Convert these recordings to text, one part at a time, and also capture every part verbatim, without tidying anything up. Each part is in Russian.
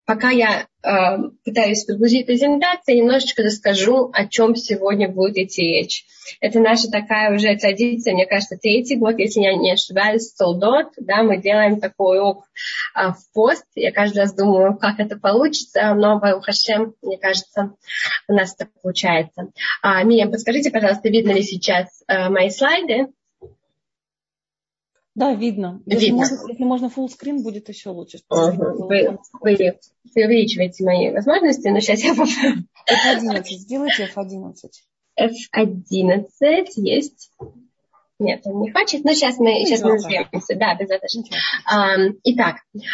пока я э, пытаюсь подгрузить презентацию, немножечко расскажу, о чем сегодня будет идти речь. Это наша такая уже традиция, мне кажется, третий год, если я не ошибаюсь, солдат, да, мы делаем такой урок э, в пост. Я каждый раз думаю, как это получится, но, Барух Ашем, мне кажется, у нас это получается. А, Мириам, подскажите, пожалуйста, видно ли сейчас э, мои слайды? Да, видно. Если видно. Можно, если можно full screen, будет еще лучше. Uh-huh. Вы, вы преувеличиваете мои возможности, но сейчас я попробую. эф одиннадцать, сделайте эф одиннадцать. эф одиннадцать есть. Нет, он не хочет, но сейчас мы, сейчас мы разберемся. Да, обязательно. А, итак,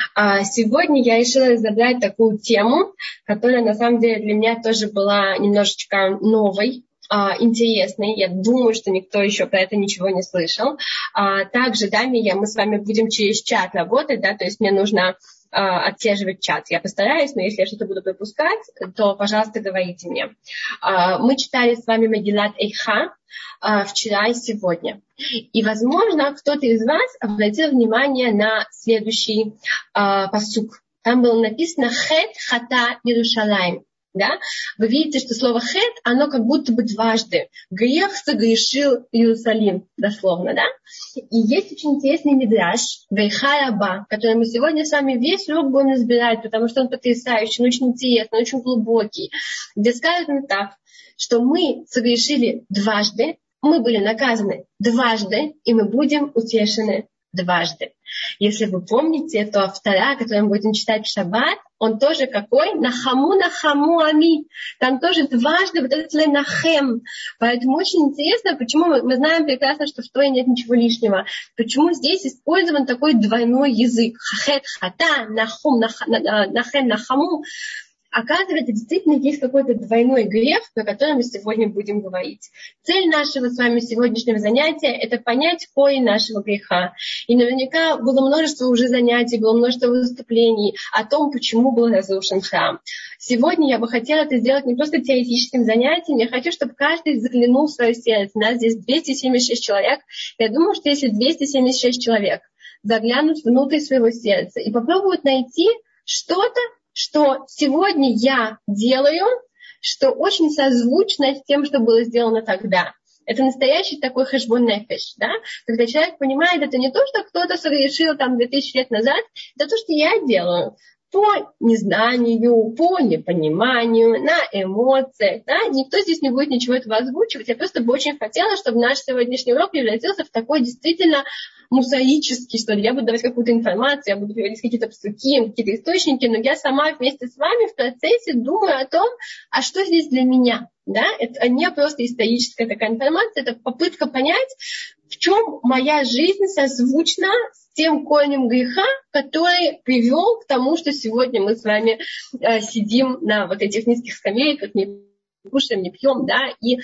сегодня я решила разобрать такую тему, которая на самом деле для меня тоже была немножечко новой. Интересный. Я думаю, что никто еще про это ничего не слышал. А, также, да, Мия, мы с вами будем через чат работать, да, то есть мне нужно а, отслеживать чат. Я постараюсь, но если я что-то буду пропускать, то, пожалуйста, говорите мне. А, мы читали с вами Мегилат Эйха а, вчера и сегодня. И, возможно, кто-то из вас обратил внимание на следующий а, пасук. Там было написано «Хет хата Иерушалаим». Да? Вы видите, что слово «хет», оно как будто бы дважды. Грех согрешил Иерусалим, дословно, да? И есть очень интересный мидраш, Вейха Раба, который мы сегодня с вами весь урок будем разбирать, потому что он потрясающий, он очень интересный, очень глубокий, где сказано так, что мы согрешили дважды, мы были наказаны дважды, и мы будем утешены дважды. Если вы помните, то вторая, которую мы будем читать в шаббат, он тоже какой? Нахаму, нахаму, ами. Там тоже дважды вот это слово нахем. Поэтому очень интересно, почему мы, мы знаем прекрасно, что в Торе нет ничего лишнего. Почему здесь использован такой двойной язык? Хахет, хата, нахум, нах, нахем, нахаму. Оказывается, действительно есть какой-то двойной грех, про который мы сегодня будем говорить. Цель нашего с вами сегодняшнего занятия – это понять корень нашего греха. И наверняка было множество уже занятий, было множество выступлений о том, почему был разрушен храм. Сегодня я бы хотела это сделать не просто теоретическим занятием, я хочу, чтобы каждый заглянул в свое сердце. У нас здесь двести семьдесят шесть человек. Я думаю, что если двести семьдесят шесть человек заглянут внутрь своего сердца и попробуют найти что-то, что сегодня я делаю, что очень созвучно с тем, что было сделано тогда. Это настоящий такой хэшбон нефеш, да? Когда человек понимает, это не то, что кто-то совершил там две тысячи лет назад, это то, что я делаю по незнанию, по непониманию, на эмоциях. Да? Никто здесь не будет ничего этого озвучивать. Я просто бы очень хотела, чтобы наш сегодняшний урок превратился в такой действительно мусорический, что ли. Я буду давать какую-то информацию, я буду приводить какие-то псуки, какие-то источники, но я сама вместе с вами в процессе думаю о том, а что здесь для меня. Да? Это не просто историческая такая информация, это попытка понять, в чем моя жизнь созвучна с тем корнем греха, который привел к тому, что сегодня мы с вами э, сидим на вот этих низких скамейках, не кушаем, не пьем, да, и э,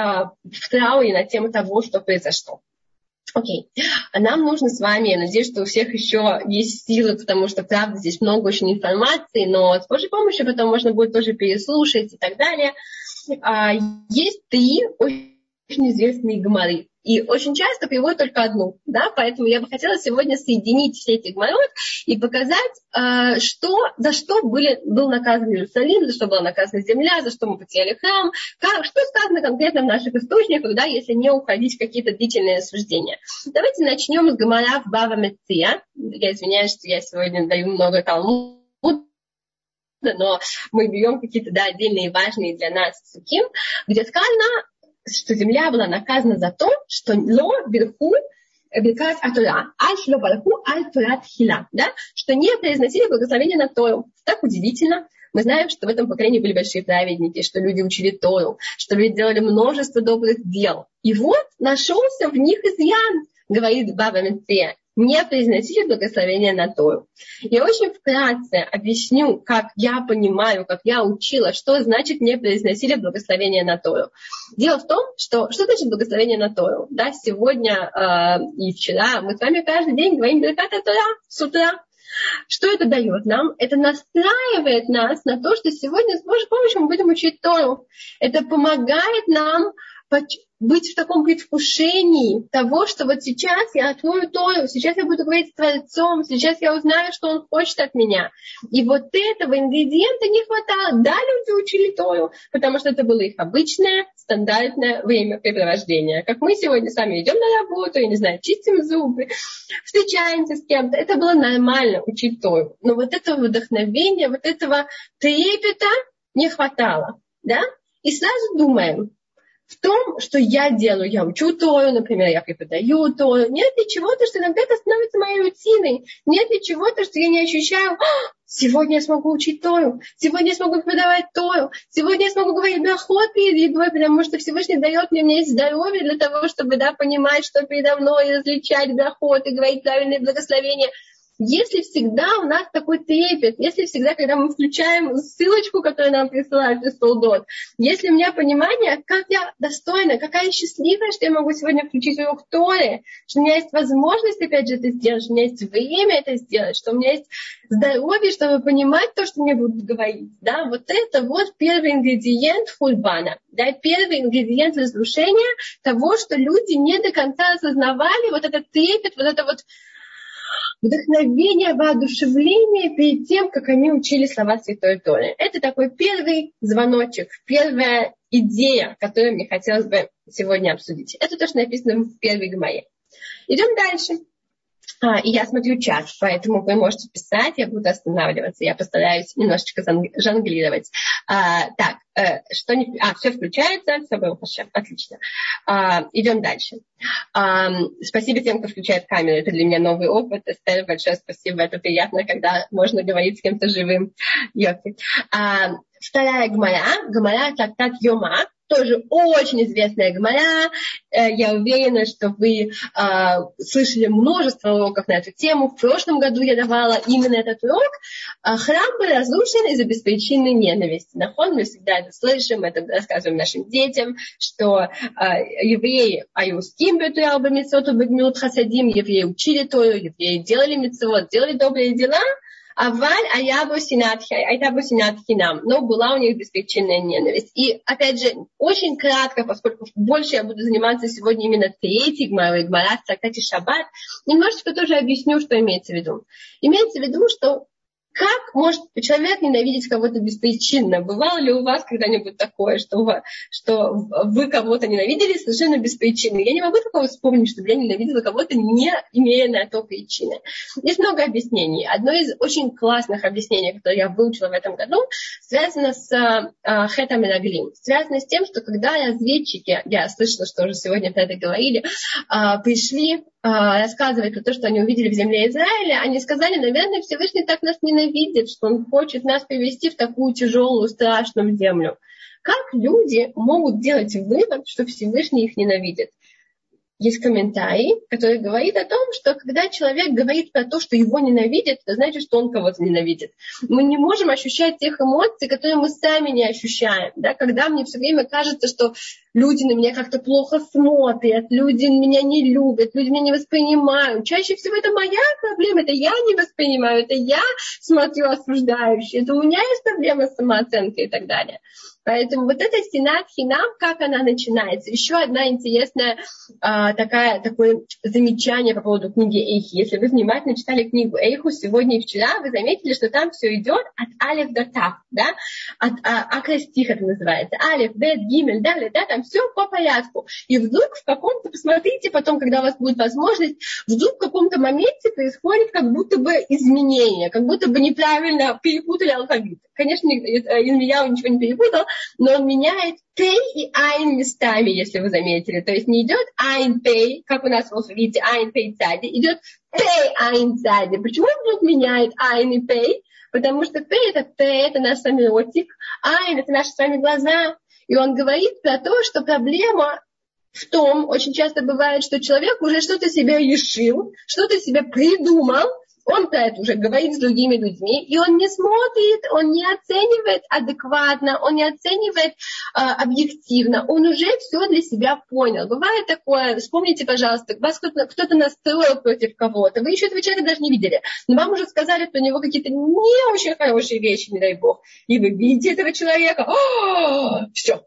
в трауре на тему того, что произошло. Окей. Okay. Нам нужно с вами, я надеюсь, что у всех еще есть силы, потому что, правда, здесь много очень информации, но с Божьей помощью потом можно будет тоже переслушать и так далее. А, есть три очень известные гемары. И очень часто приводят только одну, да, поэтому я бы хотела сегодня соединить все эти гемарот и показать, э, что, за что были, был наказан Иерусалим, за что была наказана земля, за что мы потеряли храм, как, что сказано конкретно в наших источниках, да, если не уходить в какие-то длительные рассуждения. Давайте начнем с гемара в Бава Меция. Я извиняюсь, что я сегодня даю много талмуда, но мы берем какие-то, да, отдельные важные для нас псуким, где сказано, что земля была наказана за то, что ло бирху биркат атора, аль шло барху аль турат хила, да, что не произносили благословение на Тору. Так удивительно. Мы знаем, что в этом поколении были большие праведники, что люди учили Тору, что люди делали множество добрых дел. И вот нашелся в них изъян, говорит Бава Меция, не произносили благословение на Тору. Я очень вкратце объясню, как я понимаю, как я учила, что значит не произносили благословение на Тору. Дело в том, что что значит благословение на Тору? Да, сегодня э, и вчера мы с вами каждый день говорим Беркат Тора с утра. Что это дает нам? Это настраивает нас на то, что сегодня с Божьей помощью мы будем учить Тору. Это помогает нам быть в таком предвкушении того, что вот сейчас я открою Тору, сейчас я буду говорить с Творцом, сейчас я узнаю, что Он хочет от меня. И вот этого ингредиента не хватало. Да, люди учили Тору, потому что это было их обычное, стандартное времяпрепровождение. Как мы сегодня сами идем на работу, я не знаю, чистим зубы, встречаемся с кем-то. Это было нормально учить Тору. Но вот этого вдохновения, вот этого трепета не хватало. Да? И сразу думаем, в том, что я делаю, я учу Тору, например, я преподаю Тору, нет ли чего-то, что иногда это становится моей рутиной, нет ли чего-то, что я не ощущаю, сегодня я смогу учить Тору, сегодня я смогу преподавать Тору, сегодня я смогу говорить брахот перед едой, потому что Всевышний дает мне, у меня есть здоровье для того, чтобы, да, понимать, что передо мной, и различать брахот, и говорить правильные благословения. Если всегда у нас такой трепет, если всегда, когда мы включаем ссылочку, которую нам присылают из Толдот, если у меня понимание, как я достойна, какая я счастливая, что я могу сегодня включить урок Торы, что у меня есть возможность, опять же, это сделать, что у меня есть время это сделать, что у меня есть здоровье, чтобы понимать то, что мне будут говорить. Да? Вот это вот первый ингредиент хульбана. Да? Первый ингредиент разрушения того, что люди не до конца осознавали, вот этот трепет, вот это вот вдохновение, воодушевление перед тем, как они учили слова Святой Торы. Это такой первый звоночек, первая идея, которую мне хотелось бы сегодня обсудить. Это то, что написано в первой Гемаре. Идем дальше. А, и я смотрю чат, поэтому вы можете писать, я буду останавливаться. Я постараюсь немножечко жонглировать. А, так, э, что не... А, все включается, все было хорошо, отлично. А, идем дальше. А, спасибо тем, кто включает камеру. Это для меня новый опыт. Эстер, большое спасибо. Это приятно, когда можно говорить с кем-то живым. Йоки. А, вторая Гемара. Гемара трактат Йома. Тоже очень известная Гемара. Я уверена, что вы э, слышали множество уроков на эту тему. В прошлом году я давала именно этот урок. Храм был разрушен из-за беспричинной ненависти. Нахон, мы всегда это слышим, это рассказываем нашим детям, что э, евреи аюским бетуял бамитцоту бегмилут хасадим, евреи учили Тору, евреи делали митцвот, делали добрые дела, Аваль аябу синатхи, айтабу синатхи нам. Но была у них беспричинная ненависть. И, опять же, очень кратко, поскольку больше я буду заниматься сегодня именно третьей Гемарой, Гемара в трактате Шаббат, немножечко тоже объясню, что имеется в виду. Имеется в виду, что как может человек ненавидеть кого-то беспричинно? Бывало ли у вас когда-нибудь такое, что вы, что вы кого-то ненавидели совершенно беспричинно? Я не могу такого вспомнить, чтобы я ненавидела кого-то, не имея на то причины. Есть много объяснений. Одно из очень классных объяснений, которое я выучила в этом году, связано с э, хетом и наглим. Связано с тем, что когда разведчики, я слышала, что уже сегодня про это говорили, э, пришли рассказывать про то, что они увидели в земле Израиля, они сказали, наверное, Всевышний так нас ненавидит, что Он хочет нас привести в такую тяжелую, страшную землю. Как люди могут делать вывод, что Всевышний их ненавидит? Есть комментарий, который говорит о том, что когда человек говорит про то, что его ненавидят, это значит, что он кого-то ненавидит. Мы не можем ощущать тех эмоций, которые мы сами не ощущаем. Да? Когда мне все время кажется, что люди на меня как-то плохо смотрят, люди меня не любят, люди меня не воспринимают. Чаще всего это моя проблема, это я не воспринимаю, это я смотрю осуждающе, это у меня есть проблема с самооценкой и так далее. Поэтому вот эта синат хинам, как она начинается? Еще одна интересная а, такая, такое замечание по поводу книги Эйхи. Если вы внимательно читали книгу Эйху сегодня и вчера, вы заметили, что там все идет от алеф до тав, да? От а, акростих это называется. Алеф, бет, гимель, далее, да? Там все по порядку. И вдруг в каком-то, посмотрите потом, когда у вас будет возможность, вдруг в каком-то моменте происходит как будто бы изменение, как будто бы неправильно перепутали алфавит. Конечно, Ирмияу ничего не перепутал, но он меняет пей и айн местами, если вы заметили. То есть не идет айн пей, как у нас в алфавите айн пей цади, идет пей айн цади. Почему он вдруг меняет айн и пей? Потому что пей это пей, это наш с вами ротик, айн это наши с вами глаза. И он говорит про то, что проблема в том, очень часто бывает, что человек уже что-то себе решил, что-то себе придумал, он про это уже говорит с другими людьми, и он не смотрит, он не оценивает адекватно, он не оценивает э, объективно, он уже все для себя понял. Бывает такое, вспомните, пожалуйста, вас кто-то, кто-то настроил против кого-то, вы еще этого человека даже не видели, но вам уже сказали про него какие-то не очень хорошие вещи, не дай бог, и вы видите этого человека, все.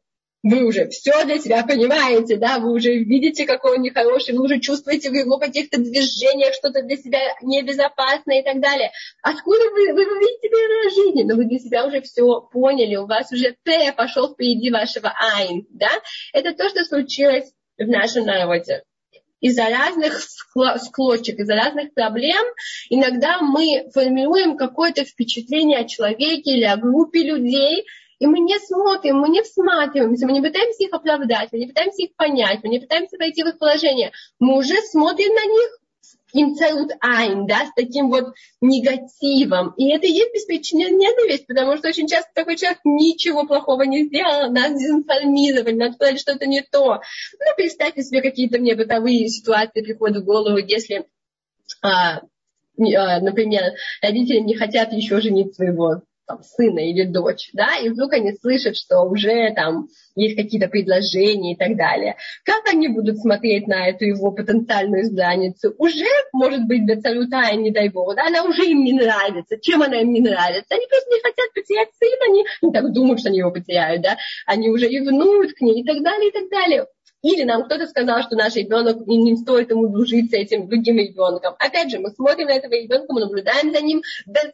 вы уже все для себя понимаете, да, вы уже видите, какой он нехороший, вы уже чувствуете в его каких-то движениях что-то для себя небезопасное и так далее. Откуда вы, вы, вы видите в жизни? Но вы для себя уже все поняли, у вас уже Т пошел впереди вашего Айн, да? Это то, что случилось в нашем народе. Из-за разных склочек, из-за разных проблем иногда мы формируем какое-то впечатление о человеке или о группе людей, и мы не смотрим, мы не всматриваемся, мы не пытаемся их оправдать, мы не пытаемся их понять, мы не пытаемся войти в их положение. Мы уже смотрим на них им целут айн, да, с таким вот негативом. И это и есть беспечная ненависть, потому что очень часто такой человек ничего плохого не сделал, нас дезинформировали, нам сказали, что это не то. Ну, представьте себе какие-то мне бытовые ситуации приходят в голову, если, а, а, например, родители не хотят еще женить своего там, сына или дочь, да, и вдруг они слышат, что уже там есть какие-то предложения и так далее. Как они будут смотреть на эту его потенциальную избранницу? Уже, может быть, Бецалутая, не дай бог, да, она уже им не нравится. Чем она им не нравится? Они просто не хотят потерять сына, они, они так думают, что они его потеряют, да, они уже ревнуют к ней и так далее, и так далее. Или нам кто-то сказал, что наш ребенок, не, не стоит ему дружить с этим другим ребенком. Опять же, мы смотрим на этого ребенка, мы наблюдаем за ним.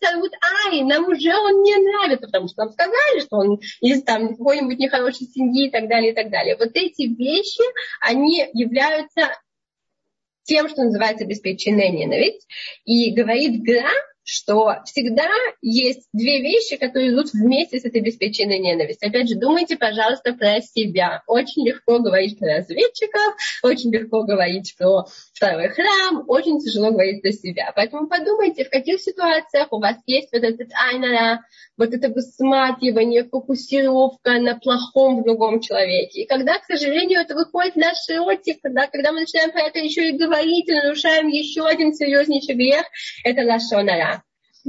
Ай, нам уже он не нравится, потому что нам сказали, что он из там какой-нибудь нехорошей семьи и так далее, и так далее. Вот эти вещи, они являются тем, что называется беспричинная ненависть. И говорит Гра, что всегда есть две вещи, которые идут вместе с этой беспричинной ненавистью. Опять же, думайте, пожалуйста, про себя. Очень легко говорить про разведчиков, очень легко говорить про второй храм, очень тяжело говорить про себя. Поэтому подумайте, в каких ситуациях у вас есть вот этот айнара, вот это высматривание, фокусировка на плохом в другом человеке. И когда, к сожалению, это выходит в наш ротик, когда, когда мы начинаем про это еще и говорить, и нарушаем еще один серьезнейший грех, это лашон ара.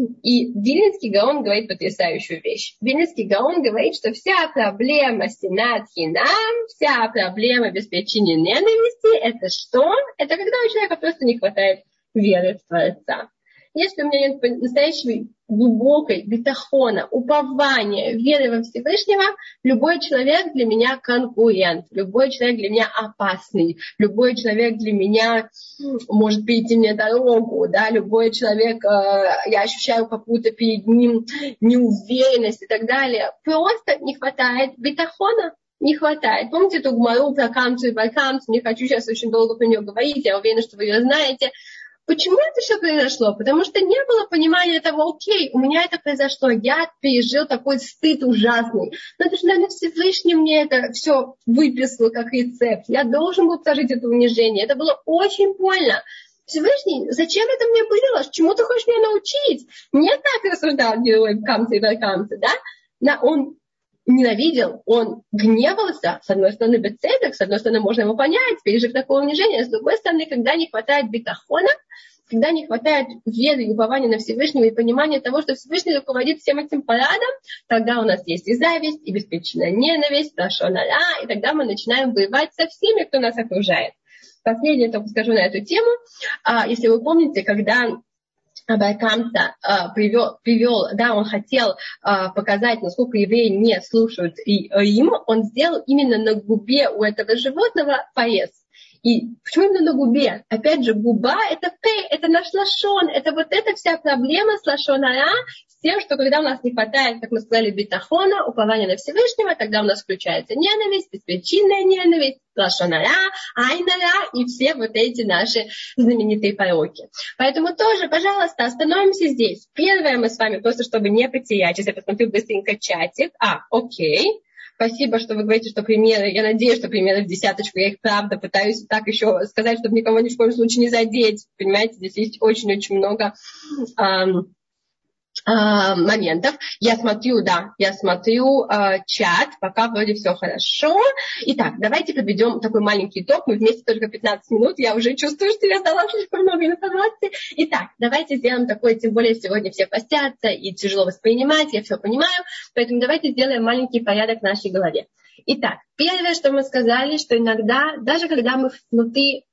И Вильнинский Гаон говорит потрясающую вещь. Вильнинский Гаон говорит, что вся проблема синат хинам, вся проблема обеспечения ненависти, это что? Это когда у человека просто не хватает веры в Творца. Если у меня нет настоящей глубокой битахона, упования, веры во Всевышнего, любой человек для меня конкурент, любой человек для меня опасный, любой человек для меня может перейти мне дорогу, да, любой человек, э, я ощущаю какую-то перед ним неуверенность и так далее. Просто не хватает битахона. Не хватает. Помните эту гмару про камцу и баркамцу? Не хочу сейчас очень долго про нее говорить, я уверена, что вы ее знаете. Почему это все произошло? Потому что не было понимания того, окей, у меня это произошло, я пережил такой стыд ужасный. Но это же, наверное, Всевышний мне это все выписал как рецепт. Я должен был прожить это унижение. Это было очень больно. Всевышний, зачем это мне было? Чему ты хочешь меня научить? Не так рассуждал герой Камца и Баркамца, да? Да, он ненавидел, он гневался, с одной стороны, бецедек, с одной стороны, можно его понять, пережив такое унижение, с другой стороны, когда не хватает битахона, когда не хватает веры и упования на Всевышнего и понимания того, что Всевышний руководит всем этим парадом, тогда у нас есть и зависть, и беспричинная ненависть, лашон ара, и тогда мы начинаем воевать со всеми, кто нас окружает. Последнее только скажу на эту тему. Если вы помните, когда Баркамца uh, привел, привел, да, он хотел uh, показать, насколько евреи не слушают и, uh, им, он сделал именно на губе у этого животного порез. И почему именно на губе? Опять же, губа – это пей, это наш лашон, это вот эта вся проблема с лашон ара, с тем, что когда у нас не хватает, как мы сказали, битахона, упования на Всевышнего, тогда у нас включается ненависть, беспричинная ненависть, лашон ара, айн ара и все вот эти наши знаменитые пороки. Поэтому тоже, пожалуйста, остановимся здесь. Первое мы с вами, просто чтобы не потерять, сейчас я посмотрю быстренько чатик. А, окей. Спасибо, что вы говорите, что примеры, я надеюсь, что примеры в десяточку, я их правда пытаюсь так еще сказать, чтобы никого ни в коем случае не задеть. Понимаете, здесь есть очень-очень много эм, эм, моментов. Я смотрю, да, я смотрю э, чат, пока вроде все хорошо. Итак, давайте подведем такой маленький итог. Мы вместе только пятнадцать минут, я уже чувствую, что я дала слишком много информации. Итак, давайте сделаем такое, тем более сегодня все постятся и тяжело воспринимать, я все понимаю. Поэтому давайте сделаем маленький порядок в нашей голове. Итак, первое, что мы сказали, что иногда, даже когда мы внутри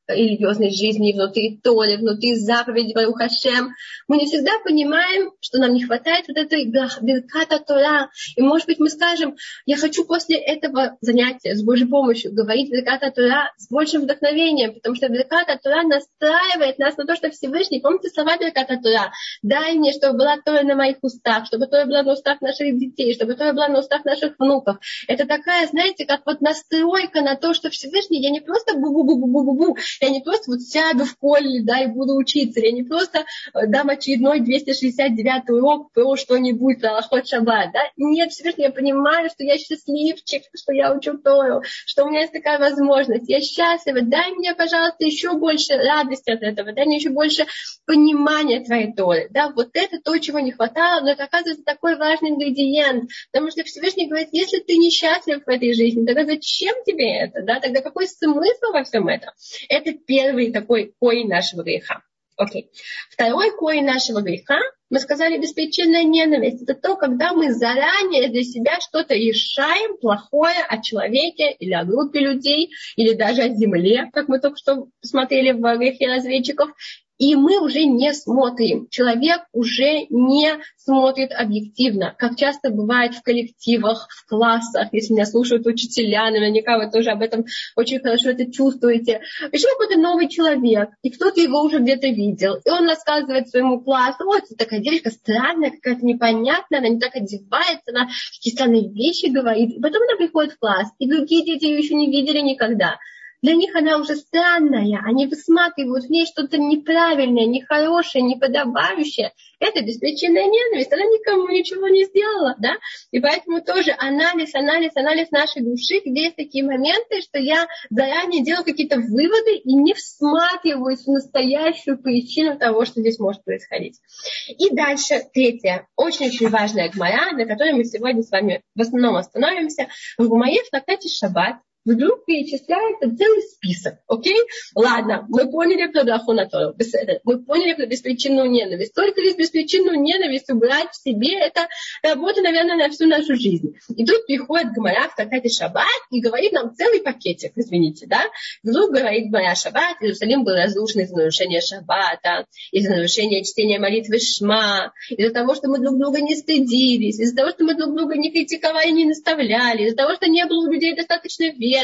религиозной жизни, внутри Торы, внутри заповеди Барух Ашем, мы не всегда понимаем, что нам не хватает вот этой Беркат Тора. И, может быть, мы скажем, я хочу после этого занятия с Божьей помощью говорить Беркат Тора с большим вдохновением, потому что Беркат Тора настраивает нас на то, что Всевышний, помните слова Беркат Тора, дай мне, чтобы была Тора на моих устах, чтобы Тора была на устах наших детей, чтобы Тора была на устах наших внуков. Это такая, знаете, как вот настройка на то, что Всевышний, я не просто бу-бу-бу-бу-бу-бу, я не просто вот сяду в коле, да, и буду учиться, я не просто дам очередной двести шестьдесят девятый урок про что-нибудь, про Алахот Шаббат, да. Нет, Всевышний, я понимаю, что я счастливчик, что я учу Тору, что у меня есть такая возможность, я счастлива, дай мне, пожалуйста, еще больше радости от этого, дай мне еще больше понимания твоей Торы, да, вот это то, чего не хватало, но это, оказывается, такой важный ингредиент, потому что Всевышний говорит, если ты несчастлив в этой жизни, тогда зачем тебе это, да, тогда какой смысл во всем этом? Это первый такой корень нашего греха. Окей. Второй корень нашего греха, мы сказали, беспричинная ненависть. Это то, когда мы заранее для себя что-то решаем плохое о человеке или о группе людей, или даже о земле, как мы только что посмотрели в грехе разведчиков. И мы уже не смотрим. Человек уже не смотрит объективно, как часто бывает в коллективах, в классах. Если меня слушают учителя, наверняка вы тоже об этом очень хорошо это чувствуете. Пришел какой-то новый человек, и кто-то его уже где-то видел. И он рассказывает своему классу, вот такая девочка странная, какая-то непонятная, она не так одевается, она такие странные вещи говорит. И потом она приходит в класс, и другие дети ее еще не видели никогда. Для них она уже странная, они высматривают в ней что-то неправильное, нехорошее, неподобающее. Это беспричинная ненависть, она никому ничего не сделала, да? И поэтому тоже анализ, анализ, анализ нашей души, где есть такие моменты, что я заранее делаю какие-то выводы и не всматриваюсь в настоящую причину того, что здесь может происходить. И дальше, третья, очень-очень важная гмара, на которой мы сегодня с вами в основном остановимся. В гмаре в трактате Шаббат вдруг перечисляется целый список, окей? Ладно, мы поняли про браху на Тору, мы поняли про беспричинную ненависть. Только лишь беспричинную ненависть убрать в себе, это работа, наверное, на всю нашу жизнь. И тут приходит Гмара в трактате Шаббат и говорит нам целый пакетик, извините, да? Вдруг говорит Гмара Шаббат, Иерусалим был разрушен из-за нарушения Шаббата, из-за нарушения чтения молитвы Шма, из-за того, что мы друг друга не стыдились, из-за того, что мы друг друга не критиковали, не наставляли, из-за того, что не было у людей достаточно веры.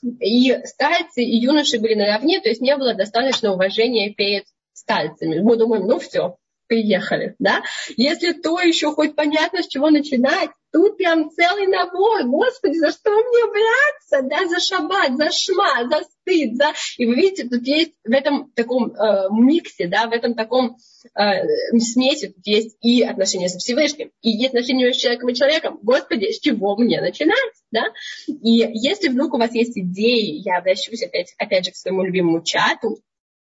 И старцы, и юноши были наравне, то есть не было достаточно уважения перед старцами. Мы думаем, ну все, приехали, да? Если то еще хоть понятно, с чего начинать, тут прям целый набор. Господи, за что мне браться? Да, за шаббат, за шма, за стыд, за... И вы видите, тут есть в этом таком э, миксе, да, в этом таком э, смеси тут есть и отношения со Всевышним, и есть отношения между человеком и человеком. Господи, с чего мне начинать? Да? И если вдруг у вас есть идеи, я обращусь опять, опять же к своему любимому чату,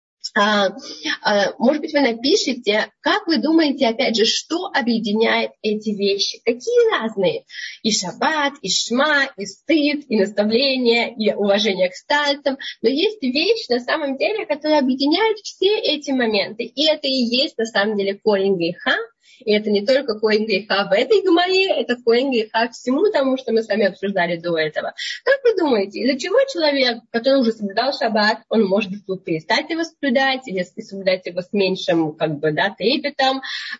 А, а, может быть, вы напишите, как вы думаете, опять же, что объединяет эти вещи? Какие разные? И шаббат, и шма, и стыд, и наставление, и уважение к старцам. Но есть вещь, на самом деле, которая объединяет все эти моменты. И это и есть, на самом деле, корень греха. И это не только корень греха в этой гмаре, это корень греха всему тому, что мы с вами обсуждали до этого. Как вы думаете, из-за чего человек, который уже соблюдал шаббат, он может вдруг перестать его соблюдать, или соблюдать его с меньшим, как бы, да, трепетом,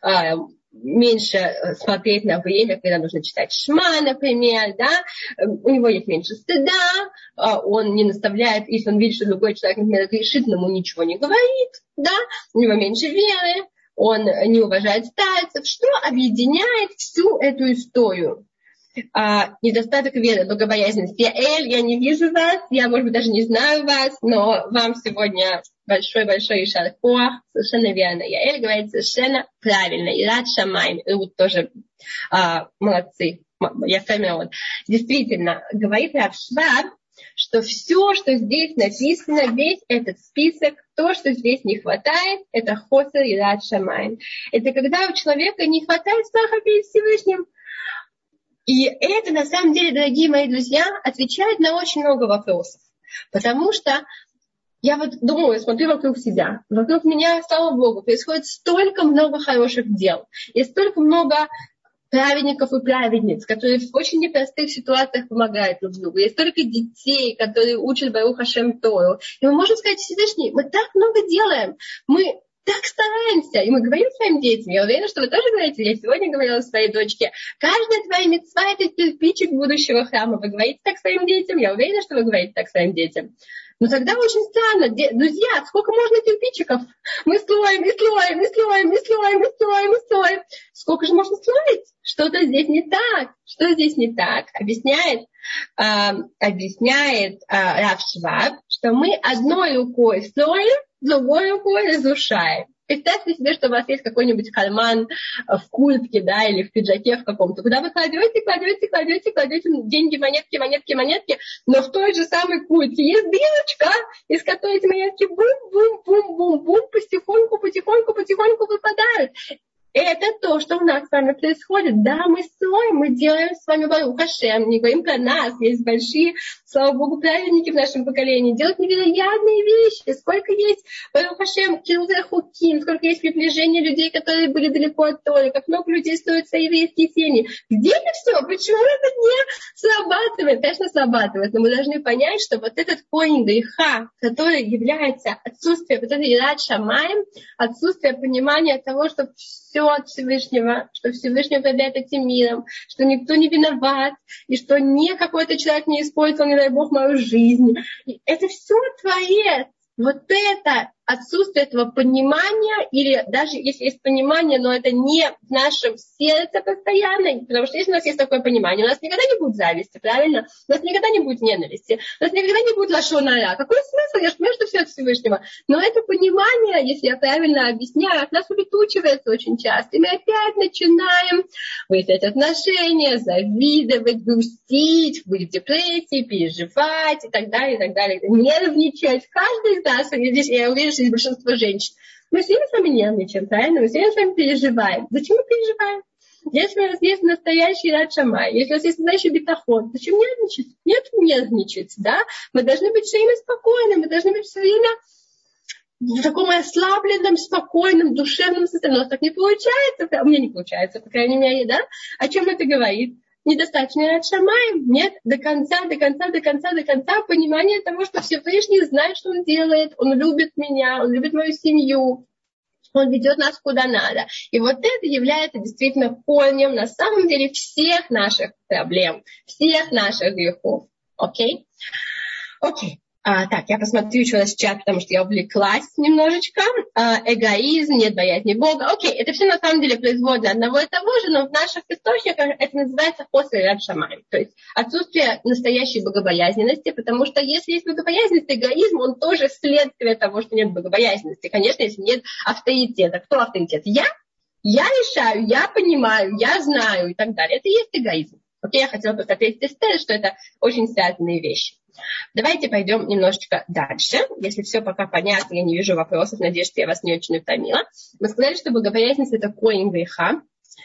меньше смотреть на время, когда нужно читать шма, например, да, у него есть меньше стыда, он не наставляет, если он видит, что другой человек, например, грешит, но ему ничего не говорит, да, у него меньше веры, он не уважает старцев. Что объединяет всю эту историю? А, недостаток веры, богобоязненности. Я Эль, я не вижу вас, я, может быть, даже не знаю вас, но вам сегодня большой-большой ишар коах, совершенно верно. Я Эль говорит совершенно правильно. И рад шамайм, вот тоже а, молодцы. Я вот. Действительно, говорит Рав Шваб, что все, что здесь написано, весь этот список, то, что здесь не хватает, это хосер и рад шамайм. Это когда у человека не хватает страха перед Всевышним. И это, на самом деле, дорогие мои друзья, отвечает на очень много вопросов. Потому что я вот думаю, смотрю вокруг себя. Вокруг меня, слава Богу, происходит столько много хороших дел. И столько много праведников и праведниц, которые в очень непростых ситуациях помогают друг другу. Есть столько детей, которые учат Барух Ашем Тору. И мы можем сказать: Всевышний, мы так много делаем, мы так стараемся, и мы говорим своим детям. Я уверена, что вы тоже говорите. Я сегодня говорила своей дочке: каждая твоя мицва — это кирпичик будущего храма. Вы говорите так своим детям? Я уверена, что вы говорите так своим детям. Но тогда очень странно. Друзья, сколько можно кирпичиков? Мы строим, и строим, и строим, и строим, и строим, и строим. Сколько же можно строить? Что-то здесь не так. Что здесь не так? Объясняет, э, объясняет э, Рав Шваб, что мы одной рукой строим, другой рукой разрушаем. Представьте себе, что у вас есть какой-нибудь карман в куртке, да, или в пиджаке в каком-то, куда вы кладете, кладете, кладете, кладете деньги, монетки, монетки, монетки, но в той же самой куртке есть дырочка, из которой эти монетки бум-бум-бум-бум-бум потихоньку, потихоньку, потихоньку выпадают. Это то, что у нас с вами происходит. Да, мы строим, мы делаем с вами Барух Ашем, не говорим про нас. Есть большие, слава Богу, праведники в нашем поколении. Делают невероятные вещи. Сколько есть Барух Ашем, Кируза Хуким, сколько есть приближения людей, которые были далеко от Торы, как много людей строят свои еврейские семьи. Где это все? Почему это не срабатывает? Конечно, срабатывает, но мы должны понять, что вот этот корень греха, который является отсутствие, вот это Ират Шамаим, отсутствие понимания того, что все от Всевышнего, что Всевышний управляет этим миром, что никто не виноват, и что ни какой-то человек не использовал, не дай Бог, мою жизнь. И это все Творец. Вот это отсутствие этого понимания, или даже если есть понимание, но это не в нашем сердце постоянно, потому что если у нас есть такое понимание, у нас никогда не будет зависти, правильно? У нас никогда не будет ненависти, у нас никогда не будет лашон ара. Какой смысл? Я же понимаю, что все от Всевышнего. Но это понимание, если я правильно объясняю, от нас улетучивается очень часто. И мы опять начинаем выяснять отношения, завидовать, грустить, быть в депрессии, переживать и так далее, и так далее. Нервничать. Каждый из нас, здесь я уверена, что большинство женщин. Мы все с вами нервничаем, правильно? Мы все с вами переживаем. Зачем мы переживаем? Если у нас есть настоящий Ират Шамай, если у нас есть настоящий битахон, зачем нервничать? Нет нервничать, да? Мы должны быть все время спокойны, мы должны быть все время в таком ослабленном, спокойном, душевном состоянии. У нас так не получается, у меня не получается, по крайней мере, да? О чем это говорит? Недостаточно Ират Шамаим, нет до конца, до конца, до конца, до конца понимания того, что Всевышний знает, что Он делает, Он любит меня, Он любит мою семью, Он ведет нас куда надо. И вот это является действительно корнем на самом деле всех наших проблем, всех наших грехов. Окей? Окей. А, так, я посмотрю еще раз чат, потому что я увлеклась немножечко. А, эгоизм, нет боязни Бога. Окей, это все на самом деле производно одного и того же, но в наших источниках это называется хосер Ират Шамаим. То есть отсутствие настоящей богобоязненности, потому что если есть богобоязненность, эгоизм, он тоже следствие того, что нет богобоязненности. Конечно, если нет авторитета. Кто авторитет? Я? Я решаю, я понимаю, я знаю и так далее. Это и есть эгоизм. Окей, я хотела просто ответить Эстер, что это очень связанные вещи. Давайте пойдем немножечко дальше. Если все пока понятно, я не вижу вопросов, надеюсь, что я вас не очень утомила. Мы сказали, что богобоязненность – это корень греха.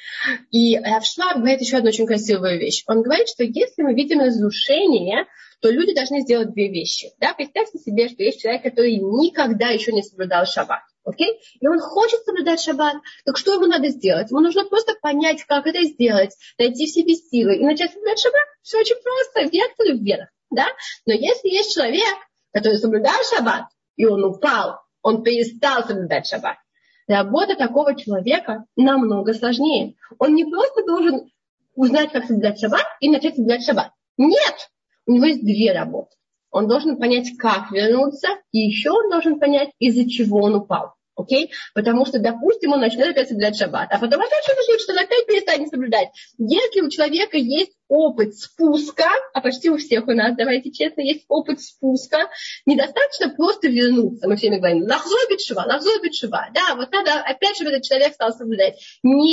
И Рав Шваб говорит еще одну очень красивую вещь. Он говорит, что если мы видим разрушение, то люди должны сделать две вещи. Да? Представьте себе, что есть человек, который никогда еще не соблюдал шаббат. Okay? И он хочет соблюдать шаббат. Так что ему надо сделать? Ему нужно просто понять, как это сделать, найти в себе силы и начать соблюдать шаббат. Все очень просто, вектор вверх. Да? Но если есть человек, который соблюдал шаббат, и он упал, он перестал соблюдать шаббат, работа такого человека намного сложнее. Он не просто должен узнать, как соблюдать шаббат, и начать соблюдать шаббат. Нет! У него есть две работы. Он должен понять, как вернуться, и еще он должен понять, из-за чего он упал. Окей? Потому что, допустим, он начнет опять соблюдать шаббат, а потом опять что-то случится, что он опять перестанет соблюдать. Если у человека есть опыт спуска, а почти у всех у нас, давайте честно, есть опыт спуска, недостаточно просто вернуться. Мы всеми говорим, лахзой бит-шува, лахзой бит-шува. Да, вот надо опять, чтобы этот человек стал соблюдать.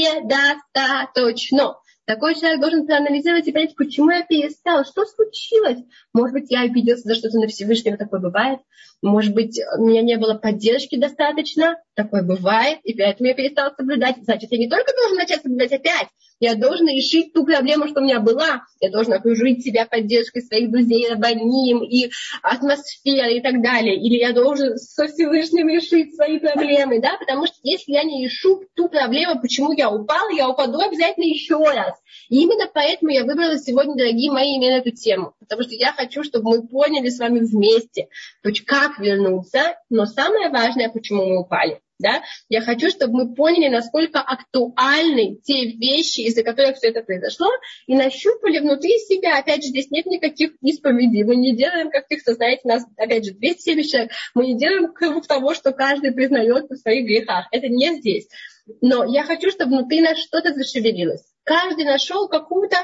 Недостаточно. Такой человек должен проанализировать и понять, почему я перестал, что случилось. Может быть, я обиделся за что-то на Всевышнего, такое бывает. Может быть, у меня не было поддержки достаточно. Такое бывает, и поэтому я перестала соблюдать. Значит, я не только должен начать соблюдать опять, я должен решить ту проблему, что у меня была. Я должен окружить себя поддержкой своих друзей, рабаним и атмосферой и так далее. Или я должен со Всевышним решить свои проблемы, да, потому что если я не решу ту проблему, почему я упала, я упаду обязательно еще раз. И именно поэтому я выбрала сегодня, дорогие мои, именно эту тему. Потому что я хочу, чтобы мы поняли с вами вместе, как вернуться, но самое важное, почему мы упали. Да? Я хочу, чтобы мы поняли, насколько актуальны те вещи, из-за которых все это произошло, и нащупали внутри себя. Опять же, здесь нет никаких исповедей. Мы не делаем каких-то, знаете, нас, опять же, двести семьдесят человек. Мы не делаем круг того, что каждый признает в своих грехах. Это не здесь. Но я хочу, чтобы внутри нас что-то зашевелилось. Каждый нашел какой-то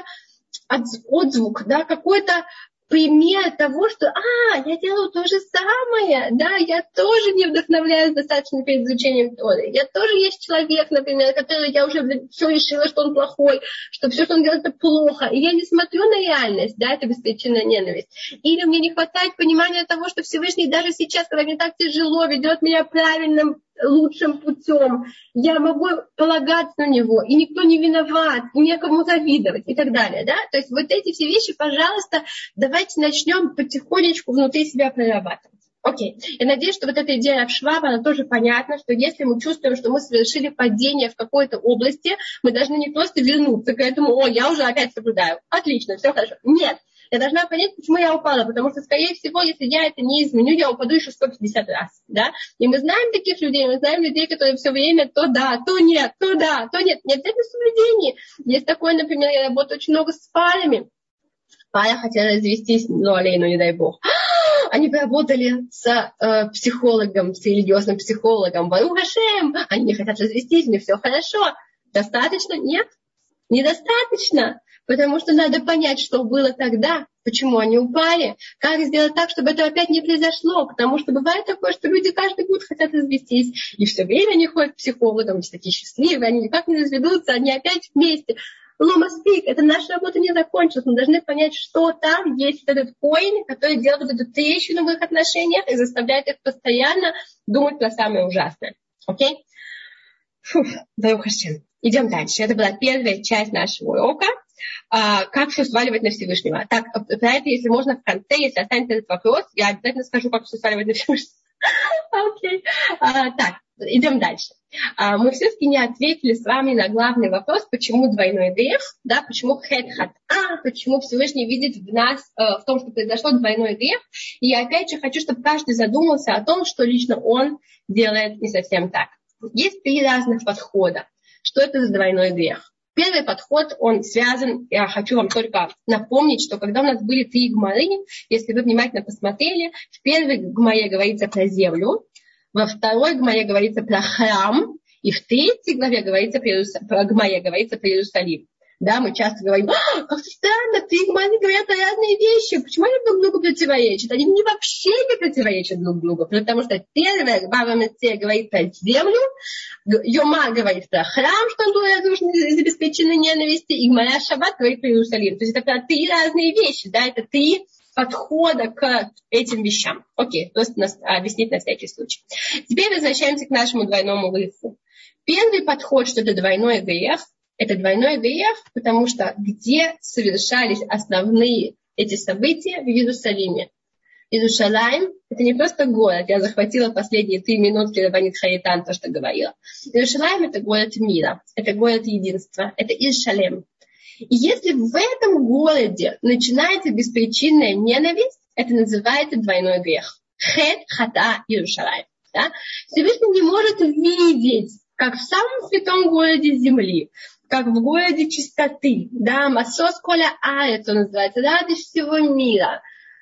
отзвук, да, какой-то пример того, что, а, я делаю то же самое, да, я тоже не вдохновляюсь достаточно перед изучением Торы. Я тоже есть человек, например, который я уже все решила, что он плохой, что все, что он делает, это плохо. И я не смотрю на реальность, да, это беспричинная ненависть. Или мне не хватает понимания того, что Всевышний даже сейчас, когда мне так тяжело, ведет меня правильным, лучшим путем. Я могу полагаться на него, и никто не виноват, и некому завидовать, и так далее, да. То есть вот эти все вещи, пожалуйста, давайте начнем потихонечку внутри себя прорабатывать. Окей. Я надеюсь, что вот эта идея Равшваба, она тоже понятна, что если мы чувствуем, что мы совершили падение в какой-то области, мы должны не просто вернуться к этому, о, я уже опять соблюдаю. Отлично, все хорошо. Нет. Я должна понять, почему я упала, потому что, скорее всего, если я это не изменю, я упаду еще сто пятьдесят раз, да. И мы знаем таких людей, мы знаем людей, которые все время то да, то нет, то да, то нет. Не обязательно соблюдение. Есть такое, например, я работаю очень много с парами. Пара хотела развестись, ну, алейну, не дай бог. Они поработали с э, психологом, с религиозным психологом. Барух Ашем, они не хотят развестись, у них все хорошо. Достаточно? Нет. Недостаточно. Потому что надо понять, что было тогда, почему они упали, как сделать так, чтобы это опять не произошло. Потому что бывает такое, что люди каждый год хотят развестись, и все время они ходят к психологам, все такие счастливые, они никак не разведутся, они опять вместе. Лома спик, это наша работа не закончилась. Мы должны понять, что там есть этот коин, который делает эту трещину в их отношениях и заставляет их постоянно думать про самое ужасное. Окей? Фух, Барух Ашем. Идем дальше. Это была первая часть нашего урока. А, как все сваливать на Всевышнего. Так, про это, если можно, в конце, если останется этот вопрос, я обязательно скажу, как все сваливать на Всевышнего. Окей. Так, идем дальше. А, мы все-таки не ответили с вами на главный вопрос, почему двойной грех, да, почему хет хат а, почему Всевышний видит в нас, э, в том, что произошло двойной грех. И я опять же хочу, чтобы каждый задумался о том, что лично он делает не совсем так. Есть три разных подхода. Что это за двойной грех? Первый подход, он связан, я хочу вам только напомнить, что когда у нас были три гмары, если вы внимательно посмотрели, в первой гмаре говорится про землю, во второй гмаре говорится про храм, и в третьей главе говорится про, Иерус... про гмаре говорится про Иерусалим. Да, мы часто говорим, а, как странно, три гмары говорят о разные вещи, почему они друг другу противоречат? Они не вообще не противоречат друг другу, потому что первая Бава Меция говорит про землю, Йома говорит про храм, что он был разрушен из-за беспричинной ненависти, и Гмара Шаббат говорит про Иерусалим. То есть это про три разные вещи, да, это три подхода к этим вещам. Окей, просто нас, объяснить на всякий случай. Теперь возвращаемся к нашему двойному греху. Первый подход, что это двойной грех, это двойной грех, потому что где совершались основные эти события? В Иерусалиме. Иерусалим – это не просто город. Я захватила последние три минутки Рабанит Харитан, то, что говорила. Иерусалим – это город мира, это город единства, это Иерушалим. И если в этом городе начинается беспричинная ненависть, это называется двойной грех. Хет хата Иерушалим. Да? Всевышний не может видеть, как в самом святом городе земли, как в городе чистоты, да, Масос Коля Арец, он называется, радость всего мира,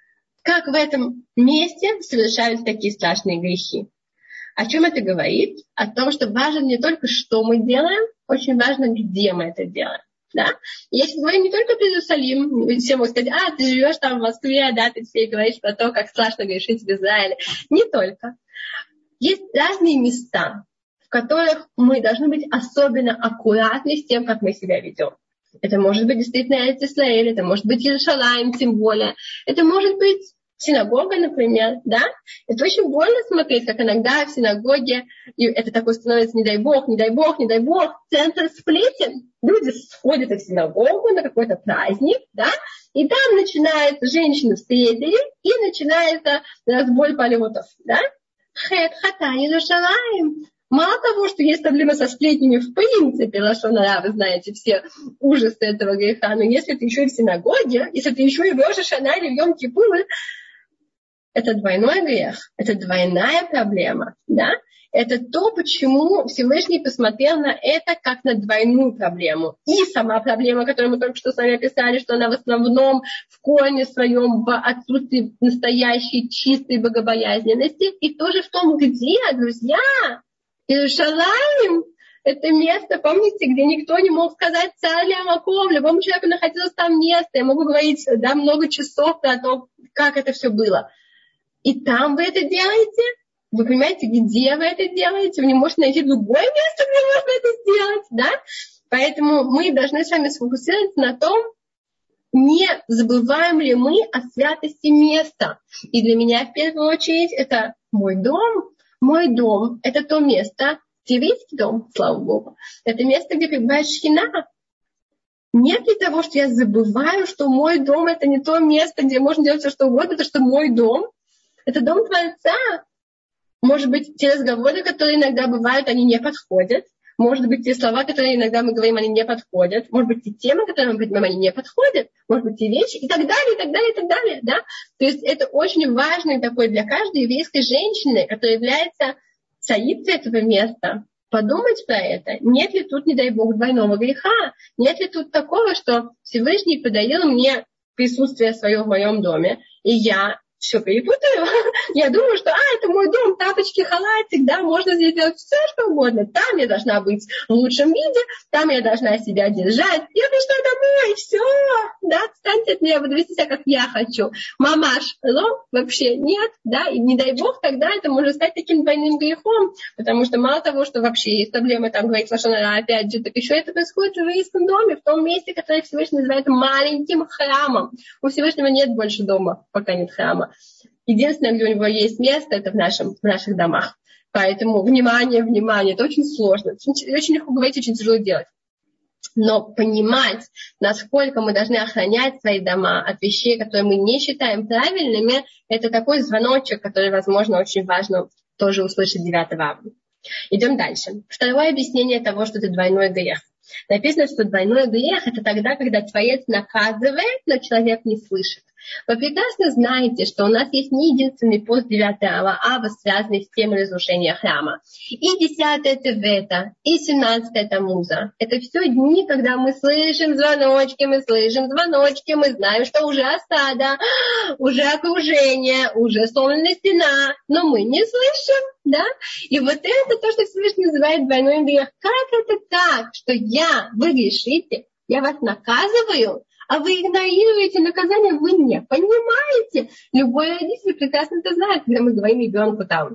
как в этом месте совершаются такие страшные грехи. О чем это говорит? О том, что важно не только, что мы делаем, очень важно, где мы это делаем. Да? Если говорим не только про Иерусалим, все могут сказать, а, ты живешь там в Москве, да, ты все говоришь про то, как страшно грешить в Израиле. Не только. Есть разные места, в которых мы должны быть особенно аккуратны с тем, как мы себя ведем. Это может быть действительно Эрец Исраэль, это может быть Иерушалаим, тем более. Это может быть Синагога, например, да, это очень больно смотреть, как иногда в синагоге, и это такое становится, не дай бог, не дай бог, не дай бог, центр сплетен. Люди сходят в синагогу на какой-то праздник, да, и там начинается женщина в седере, и начинается разбой полетов, да. Хет, хата, Иерушалаим. Мало того, что есть проблема со сплетнями в принципе, лашон ара, вы знаете все ужасы этого греха, но если ты еще и в синагоге, если ты еще и в Рош ха-Шана или в Йом-Кипур, это двойной грех, это двойная проблема, да? Это то, почему Всевышний посмотрел на это как на двойную проблему. И сама проблема, которую мы только что с вами описали, что она в основном в корне своем в отсутствии настоящей чистой богобоязненности, и тоже в том, где, друзья, Иерушалаим, это место, помните, где никто не мог сказать царь Лямаком, любому человеку находилось там место. Я могу говорить, да, много часов про то, как это все было. И там вы это делаете? Вы понимаете, где вы это делаете? Вы не можете найти другое место, где можно это сделать, да? Поэтому мы должны с вами сфокусироваться на том, не забываем ли мы о святости места. И для меня в первую очередь это мой дом. Мой дом – это то место, еврейский дом, слава Богу, это место, где пребывает Шхина. Нет ли того, что я забываю, что мой дом – это не то место, где можно делать все, что угодно, это что мой дом – это дом Творца. Может быть, те разговоры, которые иногда бывают, они не подходят. Может быть, те слова, которые иногда мы говорим, они не подходят. Может быть, те темы, которые мы поднимаем, они не подходят. Может быть, те вещи и так далее, и так далее, и так далее. Да? То есть это очень важный такой для каждой еврейской женщины, которая является царицей этого места, подумать про это. Нет ли тут, не дай Бог, двойного греха? Нет ли тут такого, что Всевышний подарил мне присутствие свое в моем доме, и я все перепутаю. Я думаю, что, а, это мой дом, тапочки, халатик, да, можно здесь делать все, что угодно. Там я должна быть в лучшем виде, там я должна себя держать. Я пришла домой, все, да, отстаньте от меня, буду вести себя, как я хочу. Мамаш, но вообще нет, да, и не дай бог, тогда это может стать таким двойным грехом, потому что мало того, что вообще есть проблемы, там, говорить лашон ара, опять же, так еще это происходит в еврейском доме, в том месте, которое Всевышний называет маленьким храмом. У Всевышнего нет больше дома, пока нет храма. Единственное, где у него есть место, это в, нашем, в наших домах. Поэтому внимание, внимание, это очень сложно. Очень, очень легко говорить, очень тяжело делать. Но понимать, насколько мы должны охранять свои дома от вещей, которые мы не считаем правильными, это такой звоночек, который, возможно, очень важно тоже услышать девятого августа. Идем дальше. Второе объяснение того, что это двойной грех. Написано, что двойной грех – это тогда, когда Творец наказывает, но человек не слышит. Вы прекрасно знаете, что у нас есть не единственный пост девятого ава, связанный с темой разрушения храма. И десятое Тевета, и семнадцатое Тамуза. Это все дни, когда мы слышим звоночки, мы слышим звоночки, мы знаем, что уже осада, уже окружение, уже солнечная стена, но мы не слышим, да? И вот это то, что Всевышний называет двойной грех. Как это так, что я, вы грешите, я вас наказываю, а вы игнорируете наказание, вы не понимаете. Любой родитель прекрасно это знает, когда мы говорим ребенку там,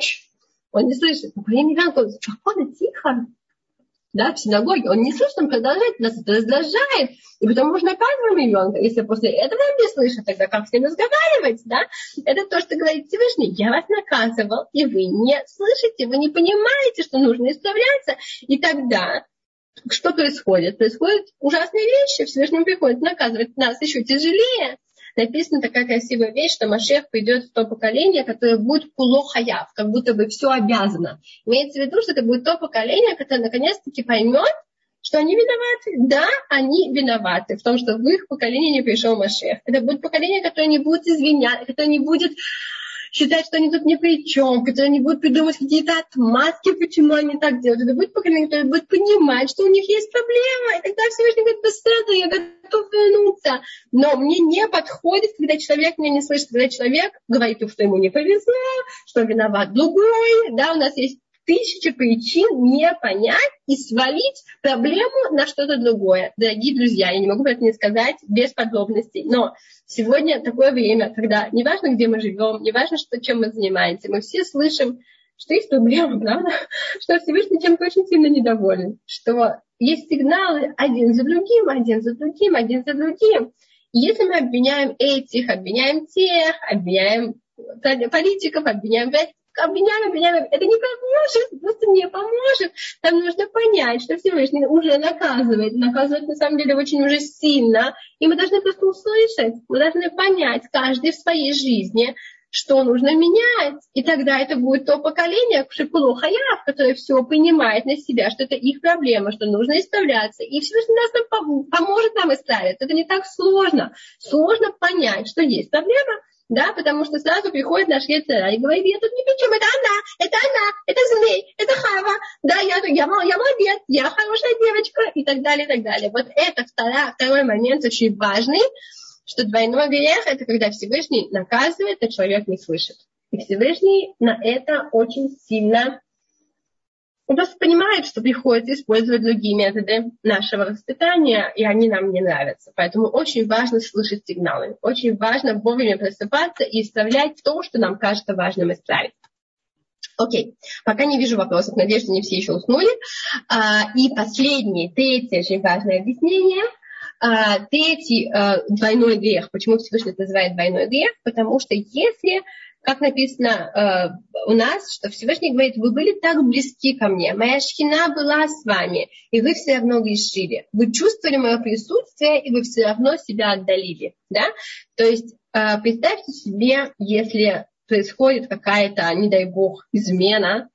он не слышит, мы говорим ребенку, спокойно, тихо, да, в синагоге, он не слышит, он продолжает, нас это раздражает, и потом мы наказываем ребенка. Если после этого он не слышит, тогда как с ним разговаривать, да? Это то, что говорит Всевышний, я вас наказывал, и вы не слышите, вы не понимаете, что нужно исправляться, и тогда что происходит? Происходят ужасные вещи. Всевышнему приходится наказывать нас еще тяжелее. Написана такая красивая вещь, что Машиах придет в то поколение, которое будет куло хаяв, как будто бы все обязано. Имеется в виду, что это будет то поколение, которое наконец-таки поймет, что они виноваты. Да, они виноваты в том, что в их поколении не пришел Машиах. Это будет поколение, которое не будет извиняться, которое не будет считать, что они тут ни при чем, которые не будут придумывать какие-то отмазки, почему они так делают. Это будет поколение, которое будет понимать, что у них есть проблема. И тогда Всевышний говорит, быстро, я готов вернуться. Но мне не подходит, когда человек меня не слышит, когда человек говорит, что ему не повезло, что виноват другой. Да, у нас есть тысяча причин не понять и свалить проблему на что-то другое. Дорогие друзья, я не могу это не сказать без подробностей, но сегодня такое время, когда неважно, где мы живем, неважно, что, чем мы занимаемся, мы все слышим, что есть проблема, правда? Что Всевышний чем-то очень сильно недоволен, что есть сигналы один за другим, один за другим, один за другим. Если мы обвиняем этих, обвиняем тех, обвиняем политиков, обвиняем, обвиняем, обвиняем, это не поможет, просто не поможет. Нам нужно понять, что Всевышний уже наказывает, наказывает на самом деле очень уже сильно, и мы должны просто услышать, мы должны понять, каждый в своей жизни, что нужно менять. И тогда это будет то поколение, Шипулу Хаяв, которое все понимает на себя, что это их проблема, что нужно исправляться. И Всевышний нас нам поможет нам исправиться. Это не так сложно. Сложно понять, что есть проблема, да, потому что сразу приходит наш Ецер и говорит, я тут ни при чем, это она, это она, это змей, это Хава, да, я, я, я молодец, я хорошая девочка, и так далее, и так далее. Вот это второй, второй момент очень важный, что двойной грех – это когда Всевышний наказывает, а человек не слышит. И Всевышний на это очень сильно... Он просто понимает, что приходится использовать другие методы нашего воспитания, и они нам не нравятся. Поэтому очень важно слышать сигналы. Очень важно вовремя просыпаться и исправлять то, что нам кажется важным исправить. Окей, пока не вижу вопросов. Надеюсь, что не все еще уснули. И последнее, третье очень важное объяснение – Uh, третий uh, двойной грех. Почему Всевышний это называет двойной грех? Потому что если, как написано uh, у нас, что Всевышний говорит, вы были так близки ко мне, моя шхина была с вами, и вы все равно грешили. Вы чувствовали мое присутствие, и вы все равно себя отдалили. Да? То есть uh, представьте себе, если происходит какая-то, не дай бог, измена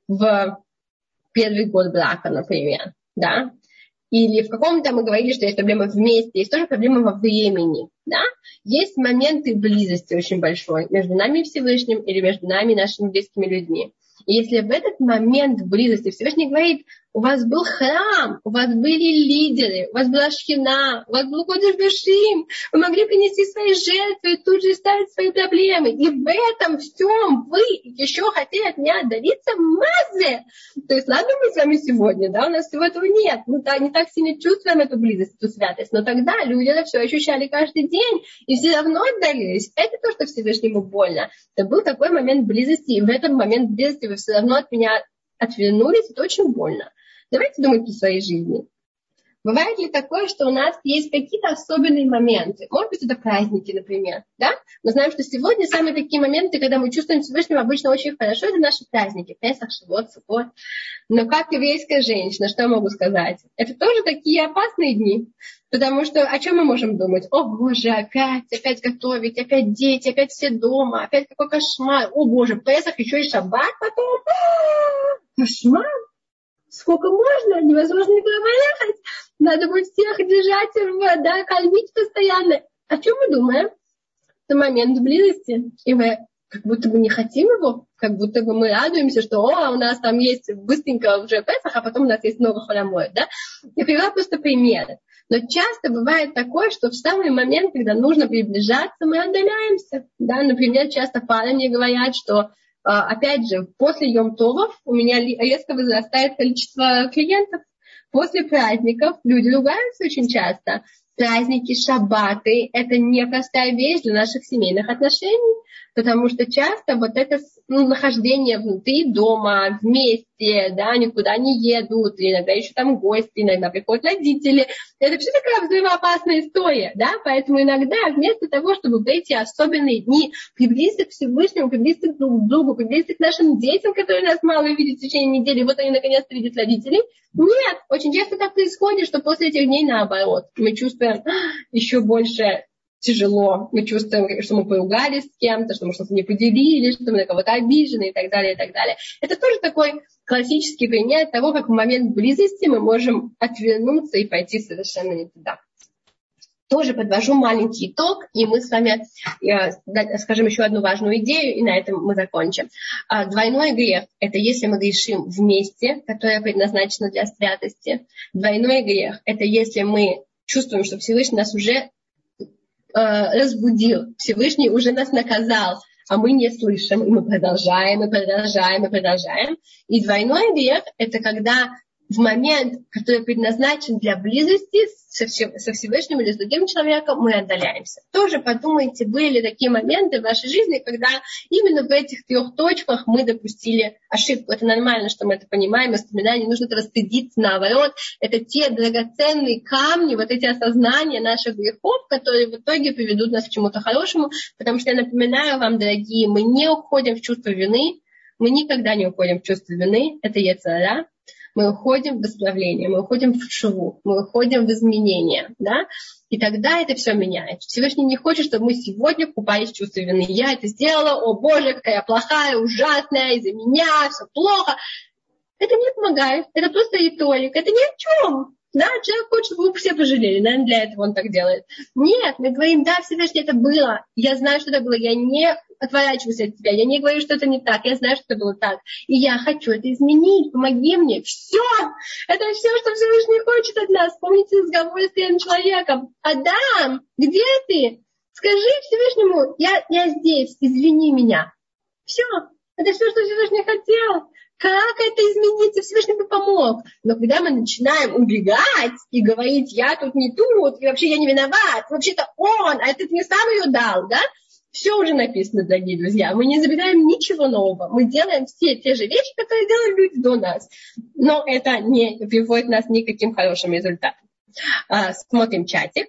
в первый год брака, например. Да? Или в каком-то мы говорили, что есть проблема вместе, есть тоже проблема во времени. Да? Есть моменты близости очень большой между нами и Всевышним или между нами и нашими близкими людьми. И если в этот момент близости Всевышний говорит, у вас был храм, у вас были лидеры, у вас была шхина, у вас был кодеш бешим, вы могли принести свои жертвы и тут же ставить свои проблемы. И в этом всем вы еще хотели от меня отдалиться, мазе. То есть ладно, мы с вами сегодня, да, у нас всего этого нет. Мы да, не так сильно чувствуем эту близость, эту святость. Но тогда люди это все ощущали каждый день и все равно отдалились. Это то, что Всевышнему больно. Это был такой момент близости, и в этот момент близости вы все равно от меня отвернулись, это очень больно. Давайте думать о своей жизни. Бывает ли такое, что у нас есть какие-то особенные моменты? Может быть, это праздники, например. Да? Мы знаем, что сегодня самые такие моменты, когда мы чувствуем Всевышнего обычно очень хорошо, это наши праздники. Песах, Шавот, Суккот. Но как еврейская женщина, что я могу сказать? Это тоже такие опасные дни. Потому что о чем мы можем думать? О, Боже, опять, опять готовить, опять дети, опять все дома, опять какой кошмар. О, Боже, Песах, еще и шаббат потом. Кошмар. Сколько можно? Невозможно никуда поехать. Надо будет всех держать, да, кормить постоянно. О чем мы думаем? Это момент близости. И мы как будто бы не хотим его, как будто бы мы радуемся, что о, у нас там есть быстренько уже Песах, а потом у нас есть много холямоев, да? Я привела просто примеры. Но часто бывает такое, что в самый момент, когда нужно приближаться, мы отдаляемся. Да? Например, часто пары мне говорят, что опять же, после Йом-Товов у меня резко возрастает количество клиентов. После праздников люди ругаются очень часто. Праздники, шаббаты – это непростая вещь для наших семейных отношений, потому что часто вот это ну, нахождение внутри дома, вместе, да, никуда не едут, иногда еще там гости, иногда приходят родители. Это все такая взрывоопасная история, да, поэтому иногда вместо того, чтобы в эти особенные дни приблизиться к Всевышнему, приблизиться друг к другу, приблизиться к нашим детям, которые нас мало видят в течение недели, вот они наконец-то видят родителей, нет, очень часто так происходит, что после этих дней наоборот. Мы чувствуем еще больше тяжело, мы чувствуем, что мы поругались с кем-то, что мы что-то не поделили, что мы на кого-то обижены и так далее, и так далее. Это тоже такой классический пример того, как в момент близости мы можем отвернуться и пойти совершенно не туда. Тоже подвожу маленький итог, и мы с вами э, скажем еще одну важную идею, и на этом мы закончим. А, двойной грех – это если мы грешим вместе, которое предназначено для святости. Двойной грех – это если мы чувствуем, что Всевышний нас уже э, разбудил, Всевышний уже нас наказал, а мы не слышим, и мы продолжаем, и продолжаем, и продолжаем. И двойной грех – это когда в момент, который предназначен для близости со Всевышним или с другим человеком, мы отдаляемся. Тоже подумайте, были ли такие моменты в вашей жизни, когда именно в этих трех точках мы допустили ошибку. Это нормально, что мы это понимаем, воспоминания, не нужно этого стыдиться, наоборот. Это те драгоценные камни, вот эти осознания наших грехов, которые в итоге приведут нас к чему-то хорошему. Потому что я напоминаю вам, дорогие, мы не уходим в чувство вины, мы никогда не уходим в чувство вины, это йецер ара. Мы уходим в исправление, мы уходим в шуву, мы уходим в изменения, да? И тогда это все меняет. Всевышний не хочет, чтобы мы сегодня купались в чувстве вины. Я это сделала, о Боже, какая я плохая, ужасная, из-за меня, все плохо. Это не помогает, это просто риторика, это ни о чем. Да, человек хочет, чтобы вы все пожалели, наверное, для этого он так делает. Нет, мы говорим, да, Всевышний, это было, я знаю, что это было, я не отворачиваюсь от тебя, я не говорю, что это не так, я знаю, что это было так, и я хочу это изменить, помоги мне, все, это все, что Всевышний хочет от нас. Помните разговор с тем человеком, Адам, где ты? Скажи Всевышнему, я, я здесь, извини меня. Все, это все, что Всевышний хотел. Как это изменится? Всевышний бы помог. Но когда мы начинаем убегать и говорить, я тут не тут, и вообще я не виноват, вообще-то он, а этот не сам ее дал, да? Все уже написано, дорогие друзья. Мы не забираем ничего нового. Мы делаем все те же вещи, которые делали люди до нас. Но это не приводит нас ни к каким хорошим результатам. Смотрим чатик.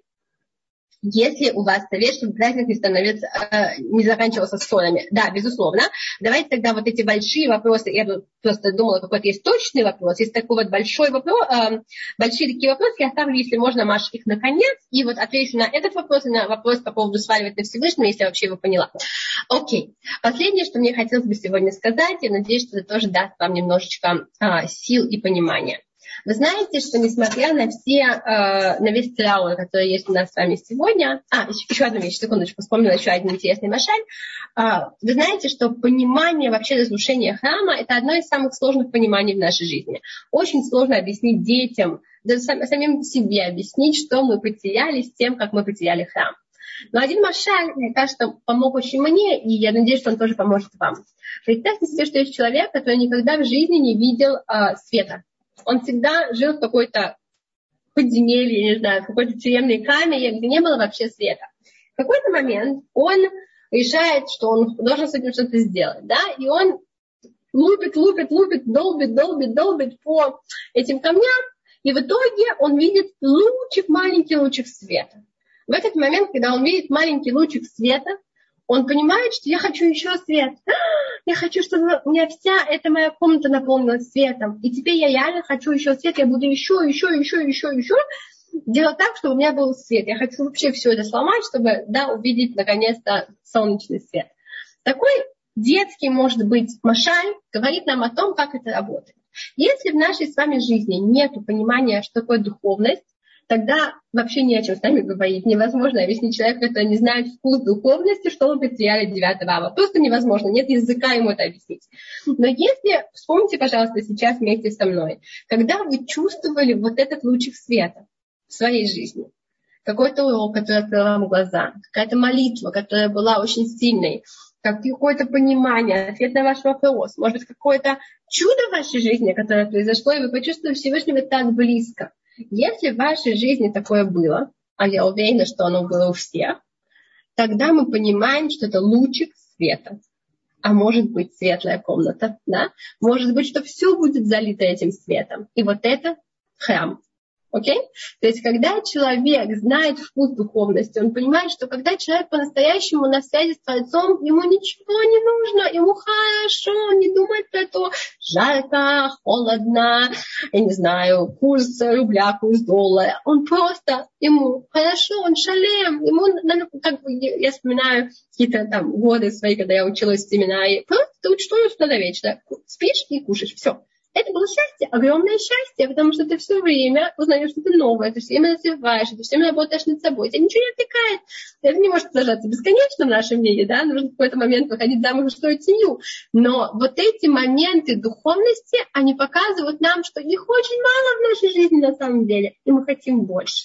Если у вас совет, чтобы праздник не становится, э, не заканчивался ссорами. Да, безусловно. Давайте тогда вот эти большие вопросы, я просто думала, какой-то есть точный вопрос, есть такой вот большой вопрос, э, большие такие вопросы, я оставлю, если можно, Маш, их наконец, и вот отвечу на этот вопрос и на вопрос по поводу сваливать на Всевышнего, если я вообще его поняла. Окей. Последнее, что мне хотелось бы сегодня сказать, я надеюсь, что это тоже даст вам немножечко э, сил и понимания. Вы знаете, что несмотря на все, э, на весь траур, который есть у нас с вами сегодня, а, еще, еще одну вещь, секундочку, вспомнила еще один интересный машаль, э, вы знаете, что понимание вообще разрушения храма – это одно из самых сложных пониманий в нашей жизни. Очень сложно объяснить детям, даже сам, самим себе объяснить, что мы потеряли с тем, как мы потеряли храм. Но один машаль, мне кажется, помог очень мне, и я надеюсь, что он тоже поможет вам. Представьте себе, что есть человек, который никогда в жизни не видел э, света. Он всегда жил в какой-то подземелье, не знаю, в какой-то тюремной камере, где не было вообще света. В какой-то момент он решает, что он должен с этим что-то сделать, да, и он лупит, лупит, лупит, долбит, долбит, долбит по этим камням, и в итоге он видит лучик, маленький лучик света. В этот момент, когда он видит маленький лучик света, он понимает, что я хочу еще свет. Я хочу, чтобы у меня вся эта моя комната наполнилась светом. И теперь я реально хочу еще свет. Я буду еще, еще, еще, еще, еще делать так, чтобы у меня был свет. Я хочу вообще все это сломать, чтобы, да, увидеть наконец-то солнечный свет. Такой детский, может быть, машаль говорит нам о том, как это работает. Если в нашей с вами жизни нет понимания, что такое духовность, тогда вообще не о чем с нами говорить. Невозможно объяснить человеку, который не знает вкус духовности, что вы потеряли девятого ава. Просто невозможно. Нет языка ему это объяснить. Но если, вспомните, пожалуйста, сейчас вместе со мной, когда вы чувствовали вот этот лучик света в своей жизни, какой-то урок, который открыл вам глаза, какая-то молитва, которая была очень сильной, какое-то понимание, ответ на ваш вопрос, может быть, какое-то чудо в вашей жизни, которое произошло, и вы почувствовали Всевышнего так близко. Если в вашей жизни такое было, а я уверена, что оно было у всех, тогда мы понимаем, что это лучик света. А может быть светлая комната, да? Может быть, что все будет залито этим светом. И вот это храм. Окей? Okay? То есть, когда человек знает вкус духовности, он понимает, что когда человек по-настоящему на связи с Творцом, ему ничего не нужно, ему хорошо, он не думает про то, жарко, холодно, я не знаю, курс рубля, курс доллара. Он просто, ему хорошо, он шалем, ему, как бы, я вспоминаю какие-то там годы свои, когда я училась в семинаре, просто ты учишь что до вечера, спишь и кушаешь, все. Это было счастье, огромное счастье, потому что ты все время узнаешь что-то новое, ты все время развиваешь, ты все время работаешь над собой, тебя ничего не отвлекает. Это не может продолжаться бесконечно в нашем мире, да, нужно в какой-то момент выходить замуж и строить семью. Но вот эти моменты духовности, они показывают нам, что их очень мало в нашей жизни на самом деле, и мы хотим больше.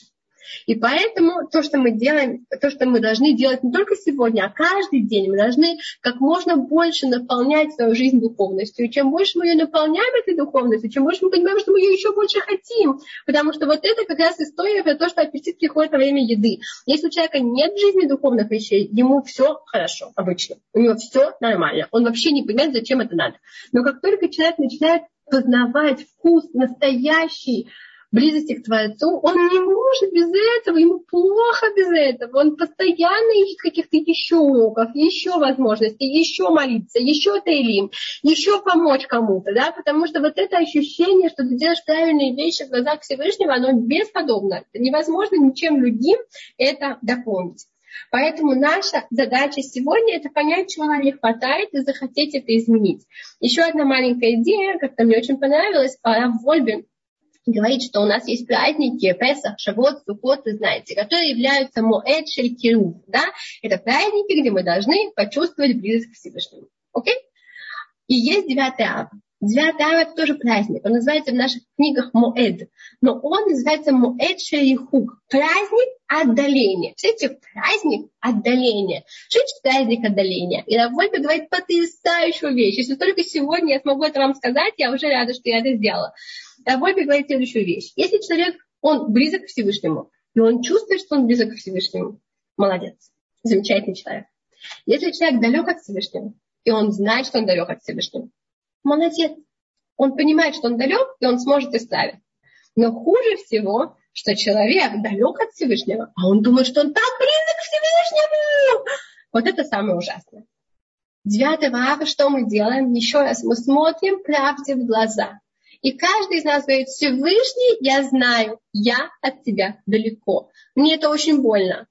И поэтому то, что мы делаем, то, что мы должны делать не только сегодня, а каждый день, мы должны как можно больше наполнять свою жизнь духовностью. И чем больше мы ее наполняем этой духовностью, чем больше мы понимаем, что мы ее еще больше хотим. Потому что вот это как раз история про то, что аппетит приходит во время еды. Если у человека нет в жизни духовных вещей, ему все хорошо обычно. У него все нормально. Он вообще не понимает, зачем это надо. Но как только человек начинает познавать вкус настоящий, близости к Творцу, он не может без этого, ему плохо без этого. Он постоянно ищет каких-то еще уроков, еще возможностей, еще молиться, еще тейлим, еще помочь кому-то, да, потому что вот это ощущение, что ты делаешь правильные вещи в глазах Всевышнего, оно бесподобно. Невозможно ничем другим это дополнить. Поэтому наша задача сегодня — это понять, чего нам не хватает, и захотеть это изменить. Еще одна маленькая идея, как-то мне очень понравилась, Рав Вольбе говорит, что у нас есть праздники Песах, Шавот, Суккот, вы знаете, которые являются Моэд Шель Кирув, да? Это праздники, где мы должны почувствовать близость к Всевышнему. Окей? И есть девятый ав. девятый ав — это тоже праздник. Он называется в наших книгах Моэд. Но он называется Моэд Шель Хуг. Праздник отдаления. Представляете, праздник отдаления. Что значит праздник отдаления? И Рав Вольбе говорит потрясающую вещь. Если только сегодня я смогу это вам сказать, я уже рада, что я это сделала. Рав Вольбе говорит следующую вещь. Если человек, он близок к Всевышнему, и он чувствует, что он близок к Всевышнему, молодец, замечательный человек. Если человек далек от Всевышнего, и он знает, что он далек от Всевышнего, молодец. Он понимает, что он далек, и он сможет исправить. Но хуже всего, что человек далек от Всевышнего, а он думает, что он так близок к Всевышнему. Вот это самое ужасное. девятого ава что мы делаем? Еще раз, мы смотрим правде в глаза. И каждый из нас говорит: Всевышний, я знаю, я от тебя далеко. Мне это очень больно.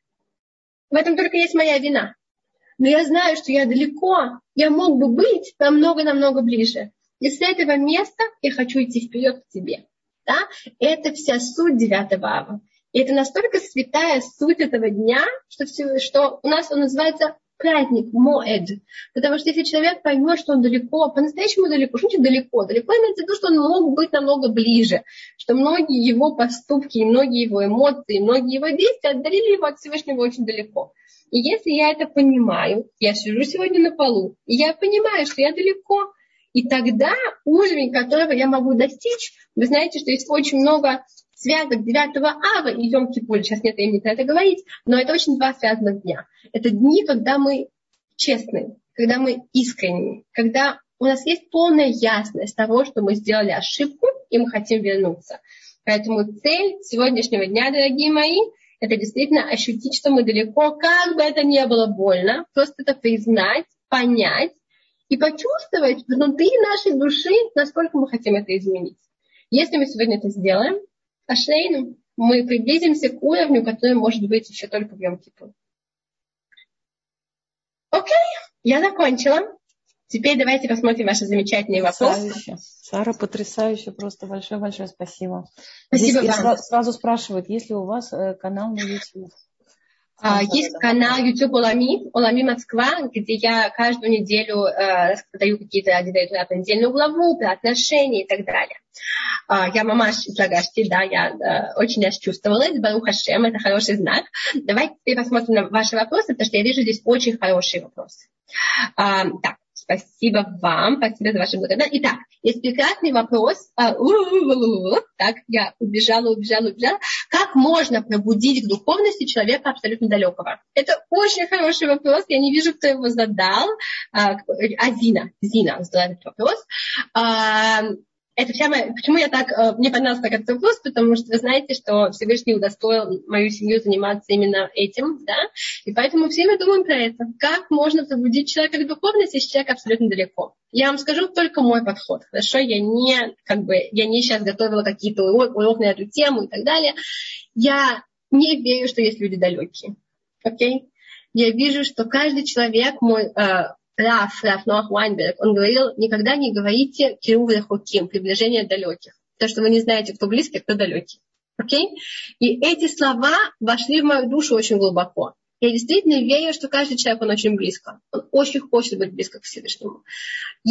В этом только есть моя вина. Но я знаю, что я далеко, я мог бы быть намного-намного ближе. И с этого места я хочу идти вперед к тебе. Да? Это вся суть девятого ава. И это настолько святая суть этого дня, что, все, что у нас он называется праздник Моэд. Потому что если человек поймет, что он далеко, по-настоящему далеко, что значит далеко? Далеко имеется в виду, что он мог быть намного ближе, что многие его поступки, и многие его эмоции, и многие его действия отдалили его от Всевышнего очень далеко. И если я это понимаю, я сижу сегодня на полу, и я понимаю, что я далеко, и тогда уровень, которого я могу достичь, вы знаете, что есть очень много связок девятого ава и Йом-Кипур. Сейчас нет времени про это говорить, но это очень два связанных дня. Это дни, когда мы честны, когда мы искренни, когда у нас есть полная ясность того, что мы сделали ошибку, и мы хотим вернуться. Поэтому цель сегодняшнего дня, дорогие мои, это действительно ощутить, что мы далеко, как бы это ни было больно, просто это признать, понять и почувствовать внутри нашей души, насколько мы хотим это изменить. Если мы сегодня это сделаем, ашрейну, мы приблизимся к уровню, который может быть еще только в Йом-Кипур. Окей, я закончила. Теперь давайте посмотрим ваши замечательные вопросы. Потрясающе. Сара, потрясающе. Просто большое-большое спасибо. Спасибо Здесь вам. Сразу, сразу спрашивают, есть ли у вас э, канал на YouTube? А, есть канал YouTube Олами, Олами Москва, где я каждую неделю э, даю какие-то отдельную главу про отношения и так далее. А, я мамаш из Лагашти, да, я э, очень расчувствовалась. Барух Хашем, это хороший знак. Давайте теперь посмотрим на ваши вопросы, потому что я вижу здесь очень хорошие вопросы. А, так. Спасибо вам, спасибо за ваши благодарности. Итак, есть прекрасный вопрос. Так, я убежала, убежала, убежала. Как можно пробудить к духовности человека абсолютно далекого? Это очень хороший вопрос. Я не вижу, кто его задал. А, Зина, Зина задала этот вопрос. Это вся моя... Почему я так... Мне понравился так этот вопрос, потому что вы знаете, что Всевышний удостоил мою семью заниматься именно этим, да? И поэтому все мы думаем про это. Как можно пробудить человека к духовности, если человек абсолютно далеко? Я вам скажу только мой подход, хорошо? Я не, как бы, я не сейчас готовила какие-то уроки на эту тему и так далее. Я не верю, что есть люди далекие. Окей? Я вижу, что каждый человек, мой... Раф, Раф Ноах Вайнберг, он говорил: никогда не говорите кирув лехуким, приближение далеких. То, что вы не знаете, кто близкий, кто далекий. Окей? И эти слова вошли в мою душу очень глубоко. Я действительно верю, что каждый человек, он очень близко. Он очень хочет быть близко к Всевышнему. Есть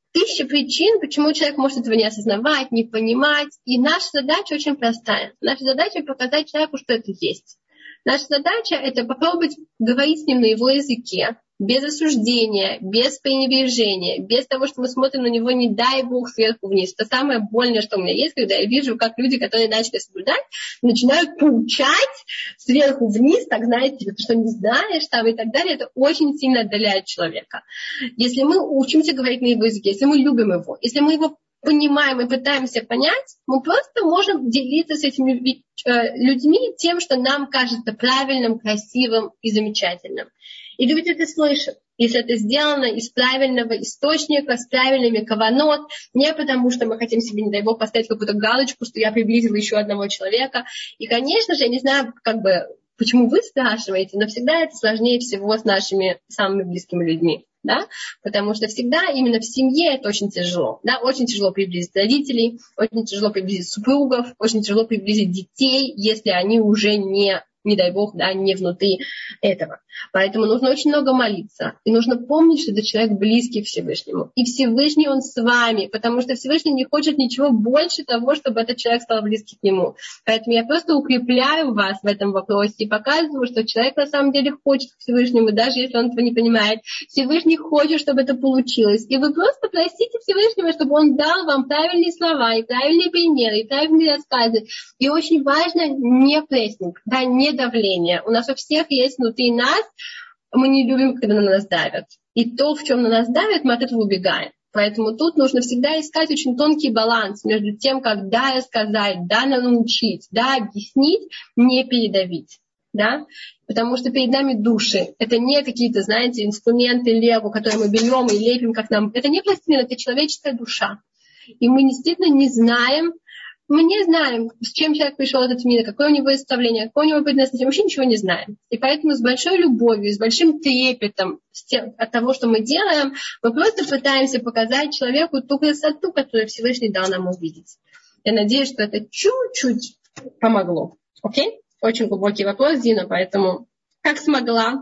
тысячи причин, почему человек может этого не осознавать, не понимать. И наша задача очень простая. Наша задача показать человеку, что это есть. Наша задача – это попробовать говорить с ним на его языке, без осуждения, без пренебрежения, без того, что мы смотрим на него, не дай Бог, сверху вниз. Это самое больное, что у меня есть, когда я вижу, как люди, которые начали соблюдать, начинают поучать сверху вниз, так знаете, ты что не знаешь, там и так далее. Это очень сильно отдаляет человека. Если мы учимся говорить на его языке, если мы любим его, если мы его понимаем и пытаемся понять, мы просто можем делиться с этими людьми тем, что нам кажется правильным, красивым и замечательным. И люди это слышат, если это сделано из правильного источника, с правильными каванот, не потому что мы хотим себе, не дай Бог, поставить какую-то галочку, что я приблизила еще одного человека. И, конечно же, я не знаю, как бы, почему вы спрашиваете, но всегда это сложнее всего с нашими самыми близкими людьми. Да? Потому что всегда именно в семье это очень тяжело. Да? Очень тяжело приблизить родителей, очень тяжело приблизить супругов, очень тяжело приблизить детей, если они уже не, не дай Бог, да, не внутри этого. Поэтому нужно очень много молиться. И нужно помнить, что это человек близкий к Всевышнему. И Всевышний он с вами, потому что Всевышний не хочет ничего больше того, чтобы этот человек стал близким к нему. Поэтому я просто укрепляю вас в этом вопросе и показываю, что человек на самом деле хочет к Всевышнему, даже если он этого не понимает. Всевышний хочет, чтобы это получилось. И вы просто просите Всевышнего, чтобы он дал вам правильные слова, и правильные примеры, и правильные рассказы. И очень важно не прессинг, да, не давление. У нас у всех есть внутри нас, мы не любим, когда на нас давят. И то, в чем на нас давят, мы от этого убегаем. Поэтому тут нужно всегда искать очень тонкий баланс между тем, как да рассказать, да научить, да объяснить, не передавить. Да? Потому что перед нами души. Это не какие-то, знаете, инструменты лего, которые мы берем и лепим, как нам. Это не пластилин, это человеческая душа. И мы действительно не знаем, мы не знаем, с чем человек пришел в этот мир, какое у него представление, какое у него предназначение. Мы вообще ничего не знаем. И поэтому с большой любовью, с большим трепетом с тем, от того, что мы делаем, мы просто пытаемся показать человеку ту красоту, которую Всевышний дал нам увидеть. Я надеюсь, что это чуть-чуть помогло. Окей? Очень глубокий вопрос, Дина, поэтому как смогла.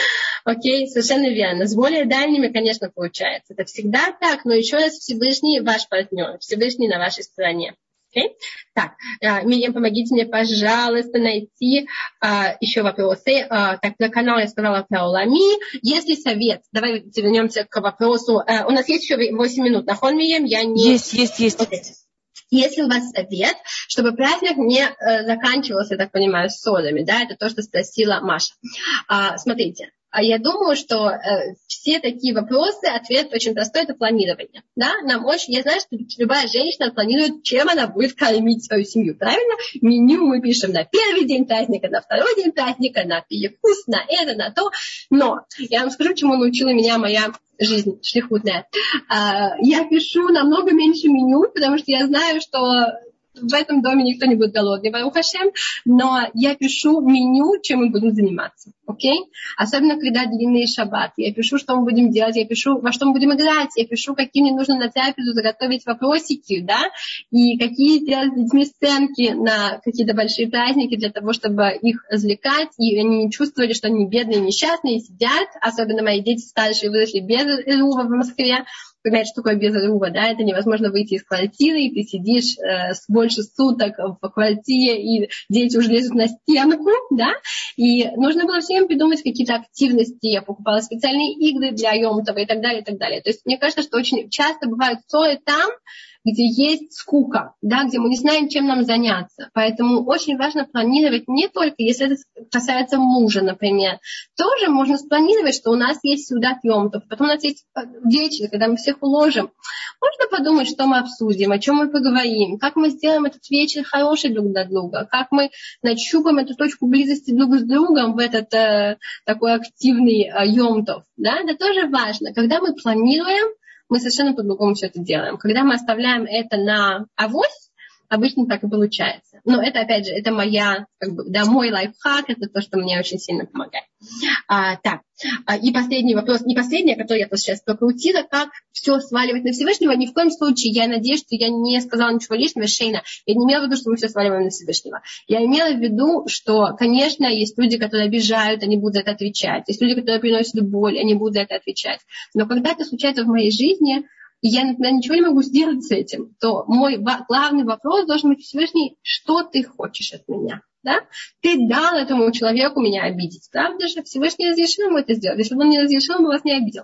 Окей, совершенно верно. С более дальними, конечно, получается. Это всегда так, но еще раз Всевышний ваш партнер, Всевышний на вашей стороне. Okay? Так, Мирьям, помогите мне, пожалуйста, найти а, еще вопросы. А, так, на канал я сказала про Олами. Есть ли совет? Давай вернемся к вопросу. А, у нас есть еще восемь минут. Нахон, Мирьям? Я не... Есть, есть, есть. Okay. Есть ли у вас совет, чтобы праздник не э, заканчивался, я так понимаю, ссорами? Да, это то, что спросила Маша. А, смотрите. Я думаю, что э, все такие вопросы, ответ очень простой, это планирование. Да? Нам очень, я знаю, что любая женщина планирует, чем она будет кормить свою семью. Правильно? Меню мы пишем на первый день праздника, на второй день праздника, на перекус, на это, на то. Но я вам скажу, чему научила меня моя жизнь шлихутная. А, я пишу намного меньше меню, потому что я знаю, что в этом доме никто не будет голодный, Барух Ашем, но я пишу меню, чем мы будем заниматься, окей? Okay? Особенно, когда длинные шаббаты. Я пишу, что мы будем делать, я пишу, во что мы будем играть, я пишу, какие мне нужно на трапезу заготовить вопросики, да, и какие делать с детьми сценки на какие-то большие праздники для того, чтобы их развлекать, и они не чувствовали, что они бедные, несчастные, сидят, особенно мои дети старшие выросли без Рува в Москве. Понимаете, что такое без Рува, да, это невозможно выйти из квартиры, и ты сидишь э, больше суток в квартире, и дети уже лезут на стенку, да, и нужно было всем придумать какие-то активности, я покупала специальные игры для Йом-Това и так далее, и так далее. То есть мне кажется, что очень часто бывают ссоры там, где есть скука, да, где мы не знаем, чем нам заняться. Поэтому очень важно планировать не только, если это касается мужа, например, тоже можно спланировать, что у нас есть сюда Йом-Това, потом у нас есть вечер, когда мы всех уложим. Можно подумать, что мы обсудим, о чем мы поговорим, как мы сделаем этот вечер хороший друг для друга, как мы нащупаем эту точку близости друг с другом в этот э, такой активный э, Йом-Това. Да? Это тоже важно. Когда мы планируем, мы совершенно по-другому все это делаем. Когда мы оставляем это на авось, обычно так и получается. Но это, опять же, это моя, как бы, да, мой лайфхак, это то, что мне очень сильно помогает. А, так, а, и последний вопрос, не последний, а который я просто сейчас прокрутила, как все сваливать на Всевышнего. Ни в коем случае, я надеюсь, что я не сказала ничего лишнего, Шейна. Я не имела в виду, что мы все сваливаем на Всевышнего. Я имела в виду, что, конечно, есть люди, которые обижают, они будут за это отвечать. Есть люди, которые приносят боль, они будут за это отвечать. Но когда это случается в моей жизни, и я, например, ничего не могу сделать с этим, то мой главный вопрос должен быть: Всевышний, что ты хочешь от меня? Да? Ты дал этому человеку меня обидеть. Правда же? Всевышний разрешил ему это сделать. Если бы он не разрешил, он бы вас не обидел.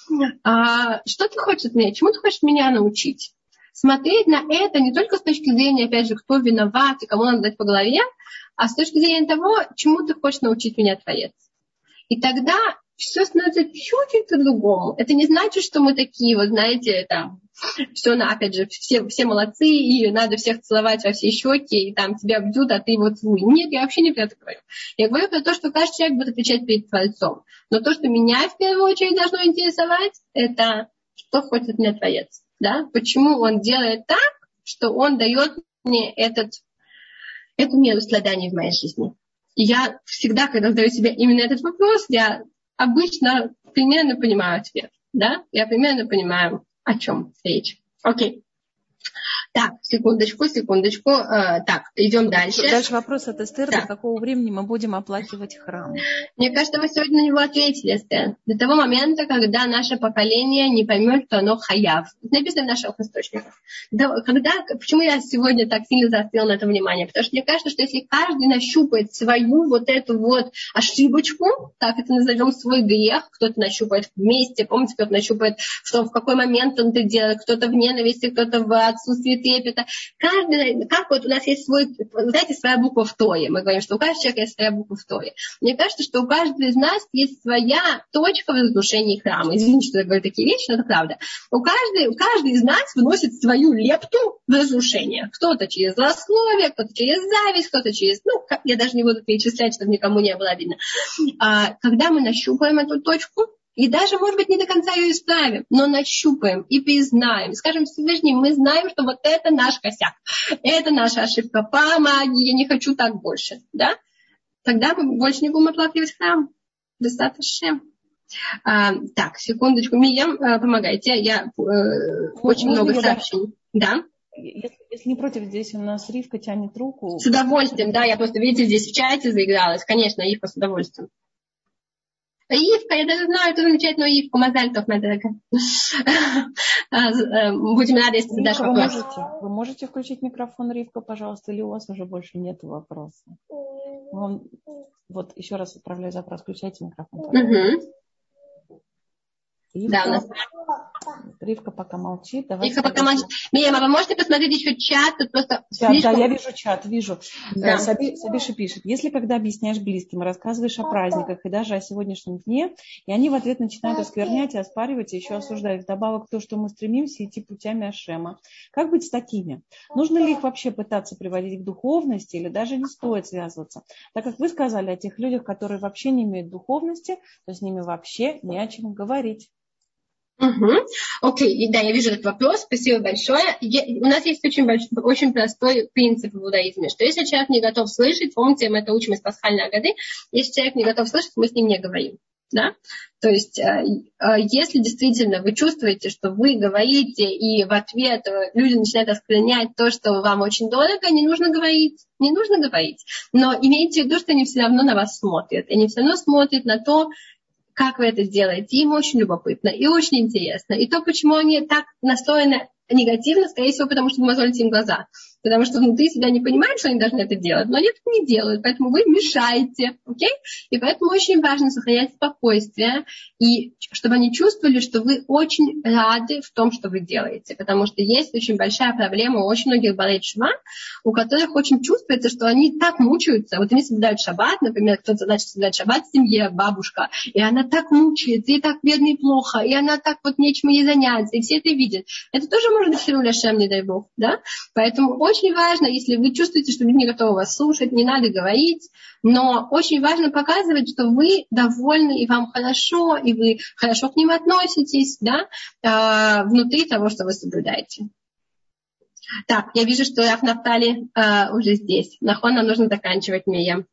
А, что ты хочешь от меня? Чему ты хочешь меня научить? Смотреть на это не только с точки зрения, опять же, кто виноват и кому надо дать по голове, а с точки зрения того, чему ты хочешь научить меня, Творец. И тогда все становится чуть-чуть по-другому. Это не значит, что мы такие, вот знаете, там, все, опять же, все, все молодцы, и надо всех целовать во все щеки, и там тебя бьют, а ты вот целуй. Нет, я вообще не про это говорю. Я говорю про то, что каждый человек будет отвечать перед Творцом. Но то, что меня в первую очередь должно интересовать, это что хочет мне Творец. Да? Почему он делает так, что он дает мне этот, эту меру страданий в моей жизни. И я всегда, когда задаю себе именно этот вопрос, я обычно примерно понимаю ответ. Да? Я примерно понимаю, о чем речь. Окей. Так, секундочку, секундочку. Э, так, идем дальше. Дальше вопрос от Эстер. Да. До какого времени мы будем оплакивать храм? Мне кажется, мы сегодня на него ответили, Эстер. До того момента, когда наше поколение не поймет, что оно хаяв. Это написано в наших источниках. Когда, почему я сегодня так сильно заострила на это внимание? Потому что мне кажется, что если каждый нащупает свою вот эту вот ошибочку, так это назовем, свой грех, кто-то нащупает вместе, помните, кто-то нащупает, что в какой момент он это делает, кто-то в ненависти, кто-то в отсутствии трепета. Каждый, как вот у нас есть свой, знаете, своя буква в Торе. Мы говорим, что у каждого человека есть своя буква в Торе. Мне кажется, что у каждого из нас есть своя точка в разрушении храма. Извините, что я говорю такие вещи, но это правда. У каждого, каждый из нас вносит свою лепту в разрушение. Кто-то через злословие, кто-то через зависть, кто-то через... Ну, я даже не буду перечислять, чтобы никому не было видно. А, когда мы нащупаем эту точку, и даже, может быть, не до конца ее исправим, но нащупаем и признаем. Скажем, Всевышний, мы знаем, что вот это наш косяк. Это наша ошибка. Помоги, я не хочу так больше. Да? Тогда мы больше не будем оплакивать храм. Достаточно. А, так, секундочку. Миям, помогайте. Я э, очень Можно много я, сообщений. Да? Если, если не против, здесь у нас Ривка тянет руку. С удовольствием, да. Я просто, видите, здесь в чате заигралась. Конечно, Ивка, с удовольствием. Ивка, я даже знаю эту замечательную Ивку. Мазаль тов, моя дорогая. Будем рады, если ты дашь вопрос. Вы можете, вы можете включить микрофон, Ривка, пожалуйста, или у вас уже больше нет вопроса? Вам, вот еще раз отправляю запрос. Включайте микрофон. Угу. Ривка, да, у нас... Ривка пока молчит. Давайте Ривка пока молчит. Мия, вы можете посмотреть еще чат? Тут просто чат, слишком... Да, я вижу чат, вижу. Да. Саби, Сабиша пишет. Если когда объясняешь близким, рассказываешь о праздниках и даже о сегодняшнем дне, и они в ответ начинают осквернять и оспаривать, и еще осуждать. Вдобавок то, что мы стремимся идти путями Ашема. Как быть с такими? Нужно ли их вообще пытаться приводить к духовности, или даже не стоит связываться? Так как вы сказали о тех людях, которые вообще не имеют духовности, то с ними вообще не о чем говорить. Угу. Окей, да, я вижу этот вопрос, спасибо большое. Я, у нас есть очень, большой, очень простой принцип в иудаизме, что если человек не готов слышать, помните, мы это учим из пасхальной агады, если человек не готов слышать, мы с ним не говорим. Да? То есть, если действительно вы чувствуете, что вы говорите, и в ответ люди начинают осквернять то, что вам очень дорого, не нужно говорить. Не нужно говорить. Но имейте в виду, что они все равно на вас смотрят. Они все равно смотрят на то, как вы это делаете. Им очень любопытно и очень интересно. И то, почему они так настроены негативно, скорее всего, потому что вы мозолите им глаза. Потому что внутри себя не понимают, что они должны это делать, но они это не делают, поэтому вы мешаете, окей? И поэтому очень важно сохранять спокойствие, и чтобы они чувствовали, что вы очень рады в том, что вы делаете, потому что есть очень большая проблема у очень многих болеет шва, у которых очень чувствуется, что они так мучаются. Вот они соблюдают шаббат, например, кто-то, значит, соблюдает шаббат в семье, бабушка, и она так мучается, ей так бедно и плохо, и она так вот нечем ей заняться, и все это видят. Это тоже может быть хилуль Ашем, не дай бог, да? Поэтому очень важно, если вы чувствуете, что люди не готовы вас слушать, не надо говорить, но очень важно показывать, что вы довольны, и вам хорошо, и вы хорошо к ним относитесь, да, э, внутри того, что вы соблюдаете. Так, я вижу, что Раф Нафтали э, уже здесь. Нахон, нам нужно заканчивать, Мия.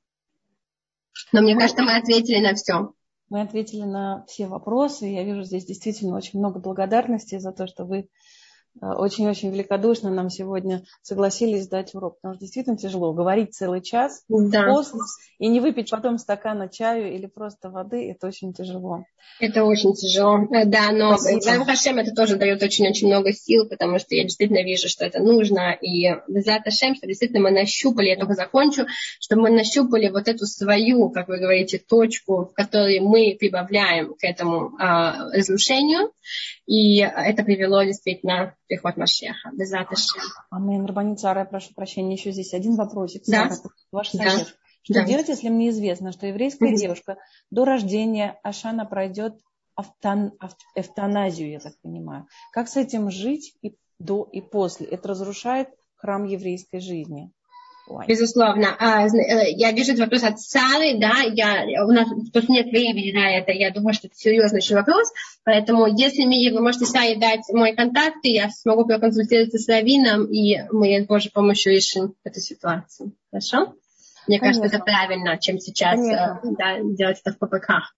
Но мне кажется, мы ответили на все. Мы ответили на все вопросы. Я вижу здесь действительно очень много благодарности за то, что вы очень-очень великодушно нам сегодня согласились дать урок, потому что действительно тяжело говорить целый час, Да. пост, и не выпить потом стакана чаю или просто воды, это очень тяжело. Это очень тяжело, да, но Спасибо. Хашем это тоже дает очень-очень много сил, потому что я действительно вижу, что это нужно, и Безат Хашем, что действительно мы нащупали, я только закончу, что мы нащупали вот эту свою, как вы говорите, точку, в которой мы прибавляем к этому а, разрушению, и это привело действительно к приходу Машеха. Безат Хашем. Амин. Рабанит Сара, я прошу прощения, еще здесь один вопросик. Да? Сара, ваш Да. совет. Что да. делать, если мне известно, что еврейская mm-hmm. девушка до рождения Ашана пройдет автон, эвтаназию, я так понимаю. Как с этим жить и до, и после? Это разрушает храм еврейской жизни. Ой. Безусловно. Я вижу этот вопрос от Сары, да, я, у нас тут нет времени на это, я думаю, что это серьезный очень вопрос, поэтому если мне, вы можете Саре дать мой контакт, я смогу проконсультироваться с раввином, и мы с Божьей помощью решим эту ситуацию. Хорошо? Мне Конечно. кажется, это правильно, чем сейчас да, делать это в ППК.